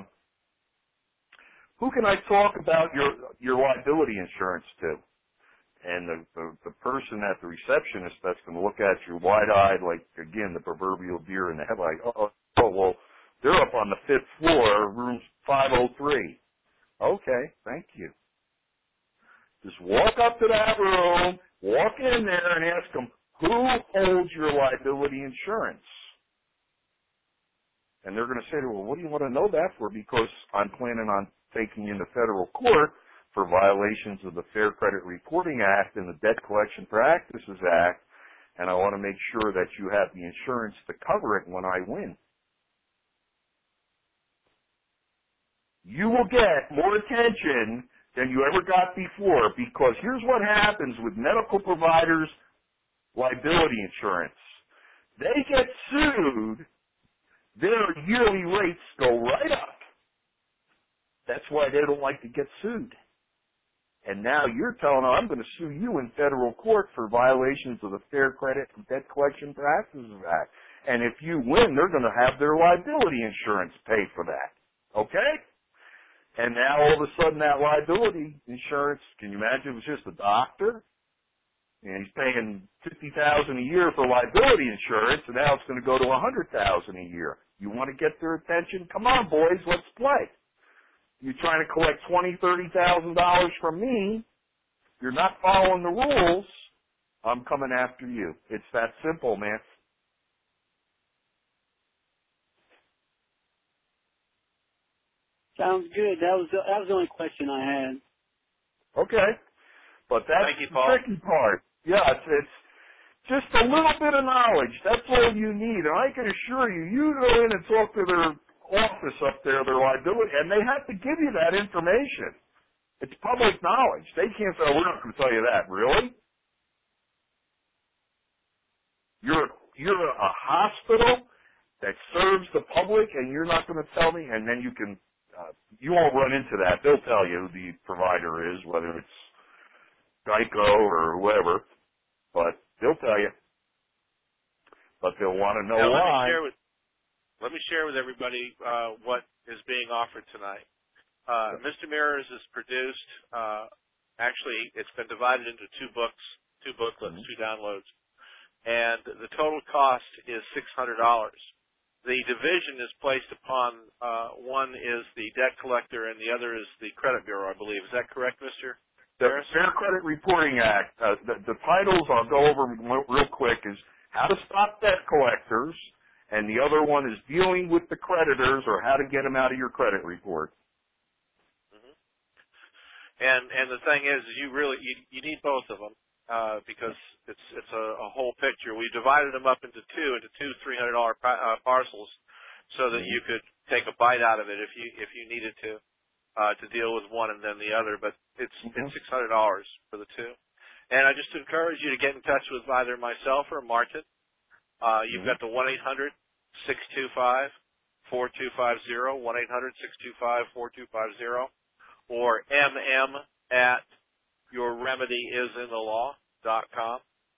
Who can I talk about your liability insurance to? And the person at the receptionist that's going to look at you wide-eyed, like, again, the proverbial deer in the headlight. Oh, well, they're up on the 5th floor, room 503. Okay, thank you. Just walk up to that room, walk in there, and ask them, who holds your liability insurance? And they're going to say to you, well, what do you want to know that for? Because I'm planning on taking you into federal court for violations of the Fair Credit Reporting Act and the Debt Collection Practices Act, and I want to make sure that you have the insurance to cover it when I win. You will get more attention than you ever got before, because here's what happens with medical providers' liability insurance. They get sued, their yearly rates go right up. That's why they don't like to get sued. And now you're telling them, I'm going to sue you in federal court for violations of the Fair Credit and Debt Collection Practices Act. And if you win, they're going to have their liability insurance pay for that. Okay? And now all of a sudden that liability insurance, can you imagine it was just a doctor? And he's paying $50,000 a year for liability insurance, and now it's going to go to $100,000 a year. You want to get their attention? Come on, boys, let's play. You're trying to collect $20,000, $30,000 from me. You're not following the rules. I'm coming after you. It's that simple, man. Sounds good. That was the only question I had. Okay. But that's the tricky part. Yeah, it's just a little bit of knowledge. That's all you need. And I can assure you, you go in and talk to their office up there, their liability, and they have to give you that information. It's public knowledge. They can't say, oh, we're not going to tell you that. Really? You're a hospital that serves the public, and you're not going to tell me, and then you can, you won't run into that. They'll tell you who the provider is, whether it's Geico or whoever, but they'll tell you. But they'll want to know why. Let me share with everybody what is being offered tonight. Mr. Mirrors is produced. Actually, it's been divided into two booklets, two downloads, and the total cost is $600. The division is placed upon one is the debt collector and the other is the credit bureau, I believe. Is that correct, Mr. Harris? The Fair Credit Reporting Act. The titles I'll go over real quick is How to Stop Debt Collectors, and the other one is Dealing with the Creditors, or How to Get Them Out of Your Credit Report. Mm-hmm. And the thing is, you need both of them because it's a whole picture. We divided them up into two $300 parcels, so that you could take a bite out of it if you needed to deal with one and then the other. But it's $600 for the two. And I just encourage you to get in touch with either myself or Martin. You've got the 1-800-625-4250, 1-800-625-4250, or mm@yourremedyisinthe.law.com,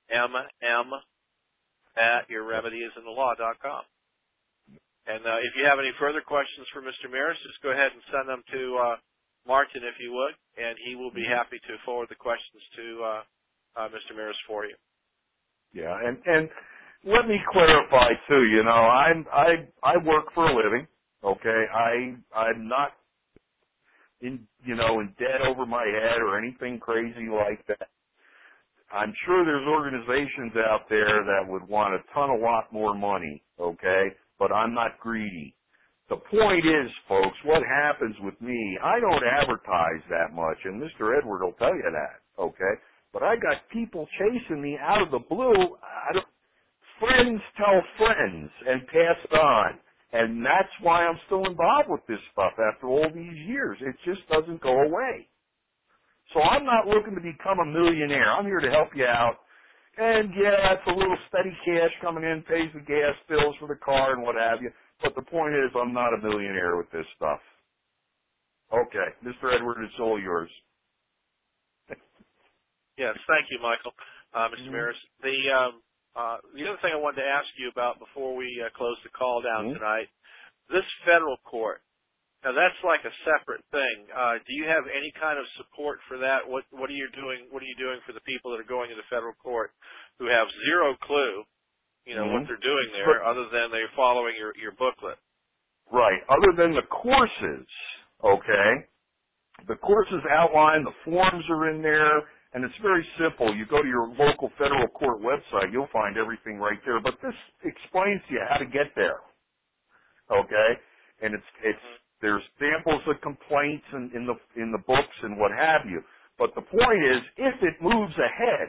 mm@yourremedyisinthe.law.com. And if you have any further questions for Mr. Mirrors, just go ahead and send them to Martin, if you would, and he will be happy to forward the questions to Mr. Mirrors for you. Yeah, and let me clarify too. You know, I work for a living. Okay, I'm not in debt over my head or anything crazy like that. I'm sure there's organizations out there that would want a lot more money. Okay, but I'm not greedy. The point is, folks, what happens with me, I don't advertise that much, and Mr. Edward will tell you that, okay? But I got people chasing me out of the blue. Friends tell friends and pass it on. And that's why I'm still involved with this stuff after all these years. It just doesn't go away. So I'm not looking to become a millionaire. I'm here to help you out. And yeah, it's a little steady cash coming in, pays the gas bills for the car and what have you. But the point is, I'm not a millionaire with this stuff. Okay, Mr. Edward, it's all yours. Yes, thank you, Michael. Mr. Maris. The other thing I wanted to ask you about before we close the call down tonight, this federal court, now that's like a separate thing. Do you have any kind of support for that? What are you doing? What are you doing for the people that are going to the federal court who have zero clue, what they're doing there, other than they're following your booklet? Right. Other than the courses, okay? The courses outline, the forms are in there, and it's very simple. You go to your local federal court website, you'll find everything right there. But this explains to you how to get there, okay? And there's samples of complaints in the books and what have you. But the point is, if it moves ahead,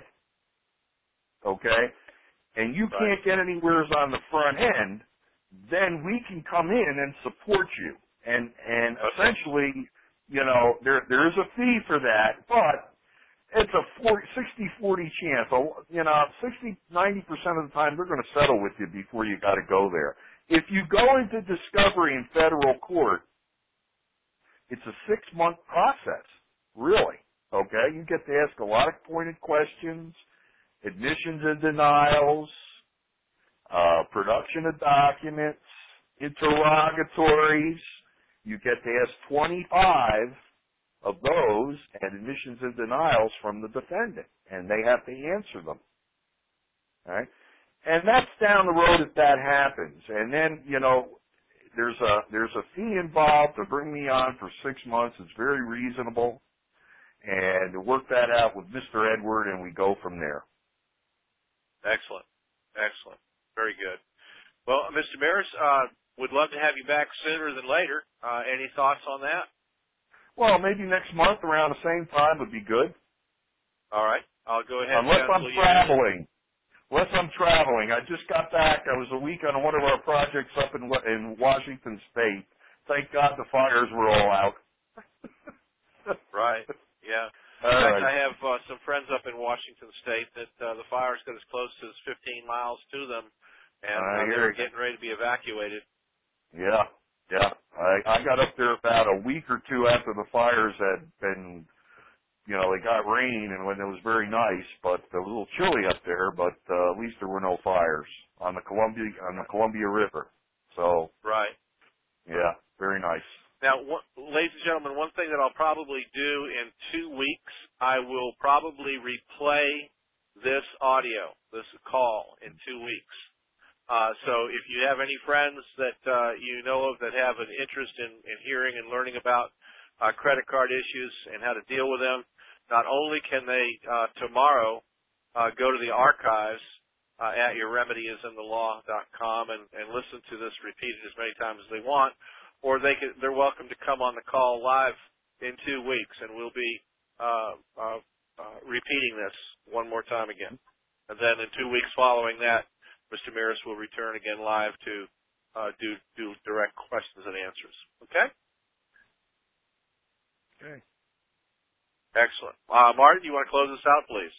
okay, and you can't get anywhere on the front end, then we can come in and support you. And essentially, there is a fee for that, but it's a 60-40 chance. 90% of the time they're going to settle with you before you got to go there. If you go into discovery in federal court, it's a 6-month process, really, okay? You get to ask a lot of pointed questions, admissions and denials, production of documents, interrogatories. You get to ask 25 of those and admissions and denials from the defendant, and they have to answer them, all right? And that's down the road if that happens. And then, there's a fee involved to bring me on for 6 months. It's very reasonable. And to work that out with Mr. Edward, and we go from there. Excellent. Excellent. Very good. Well, Mr. Maris, would love to have you back sooner than later. Any thoughts on that? Well, maybe next month around the same time would be good. All right. I'll go ahead Unless I'm traveling. Unless I'm traveling. I just got back. I was a week on one of our projects up in Washington State. Thank God the fires were all out. Right. Yeah. All In fact, right. I have some friends up in Washington State that the fires got as close as 15 miles to them, and they're getting ready to be evacuated. Yeah. Yeah. I got up there about a week or two after the fires had been, they got rain and when it was very nice, but it was a little chilly up there, but at least there were no fires on the Columbia River. So. Right. Yeah. Very nice. Now, ladies and gentlemen, one thing that I'll probably do in 2 weeks, I will probably replay this audio, this call in 2 weeks. So if you have any friends that you know of that have an interest in hearing and learning about credit card issues and how to deal with them, not only can they tomorrow go to the archives at yourremedyisinthe.law.com and listen to this repeated as many times as they want, or they're welcome to come on the call live in 2 weeks, and we'll be repeating this one more time again. And then in 2 weeks following that, Mr. Maris will return again live to do direct questions and answers. Okay? Okay. Excellent. Martin, you want to close this out, please?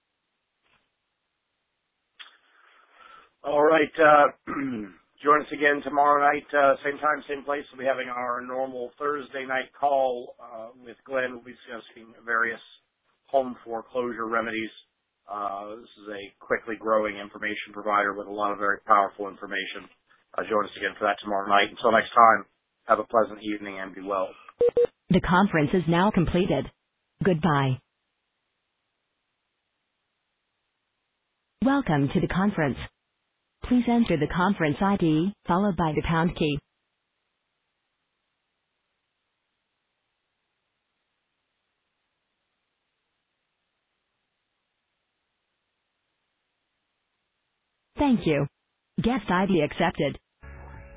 All right. Join us again tomorrow night, same time, same place. We'll be having our normal Thursday night call with Glenn. We'll be discussing various home foreclosure remedies. This is a quickly growing information provider with a lot of very powerful information. Join us again for that tomorrow night. Until next time, have a pleasant evening and be well. The conference is now completed. Goodbye. Welcome to the conference. Please enter the conference ID, followed by the pound key. Thank you. Guest ID accepted.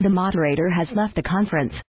The moderator has left the conference.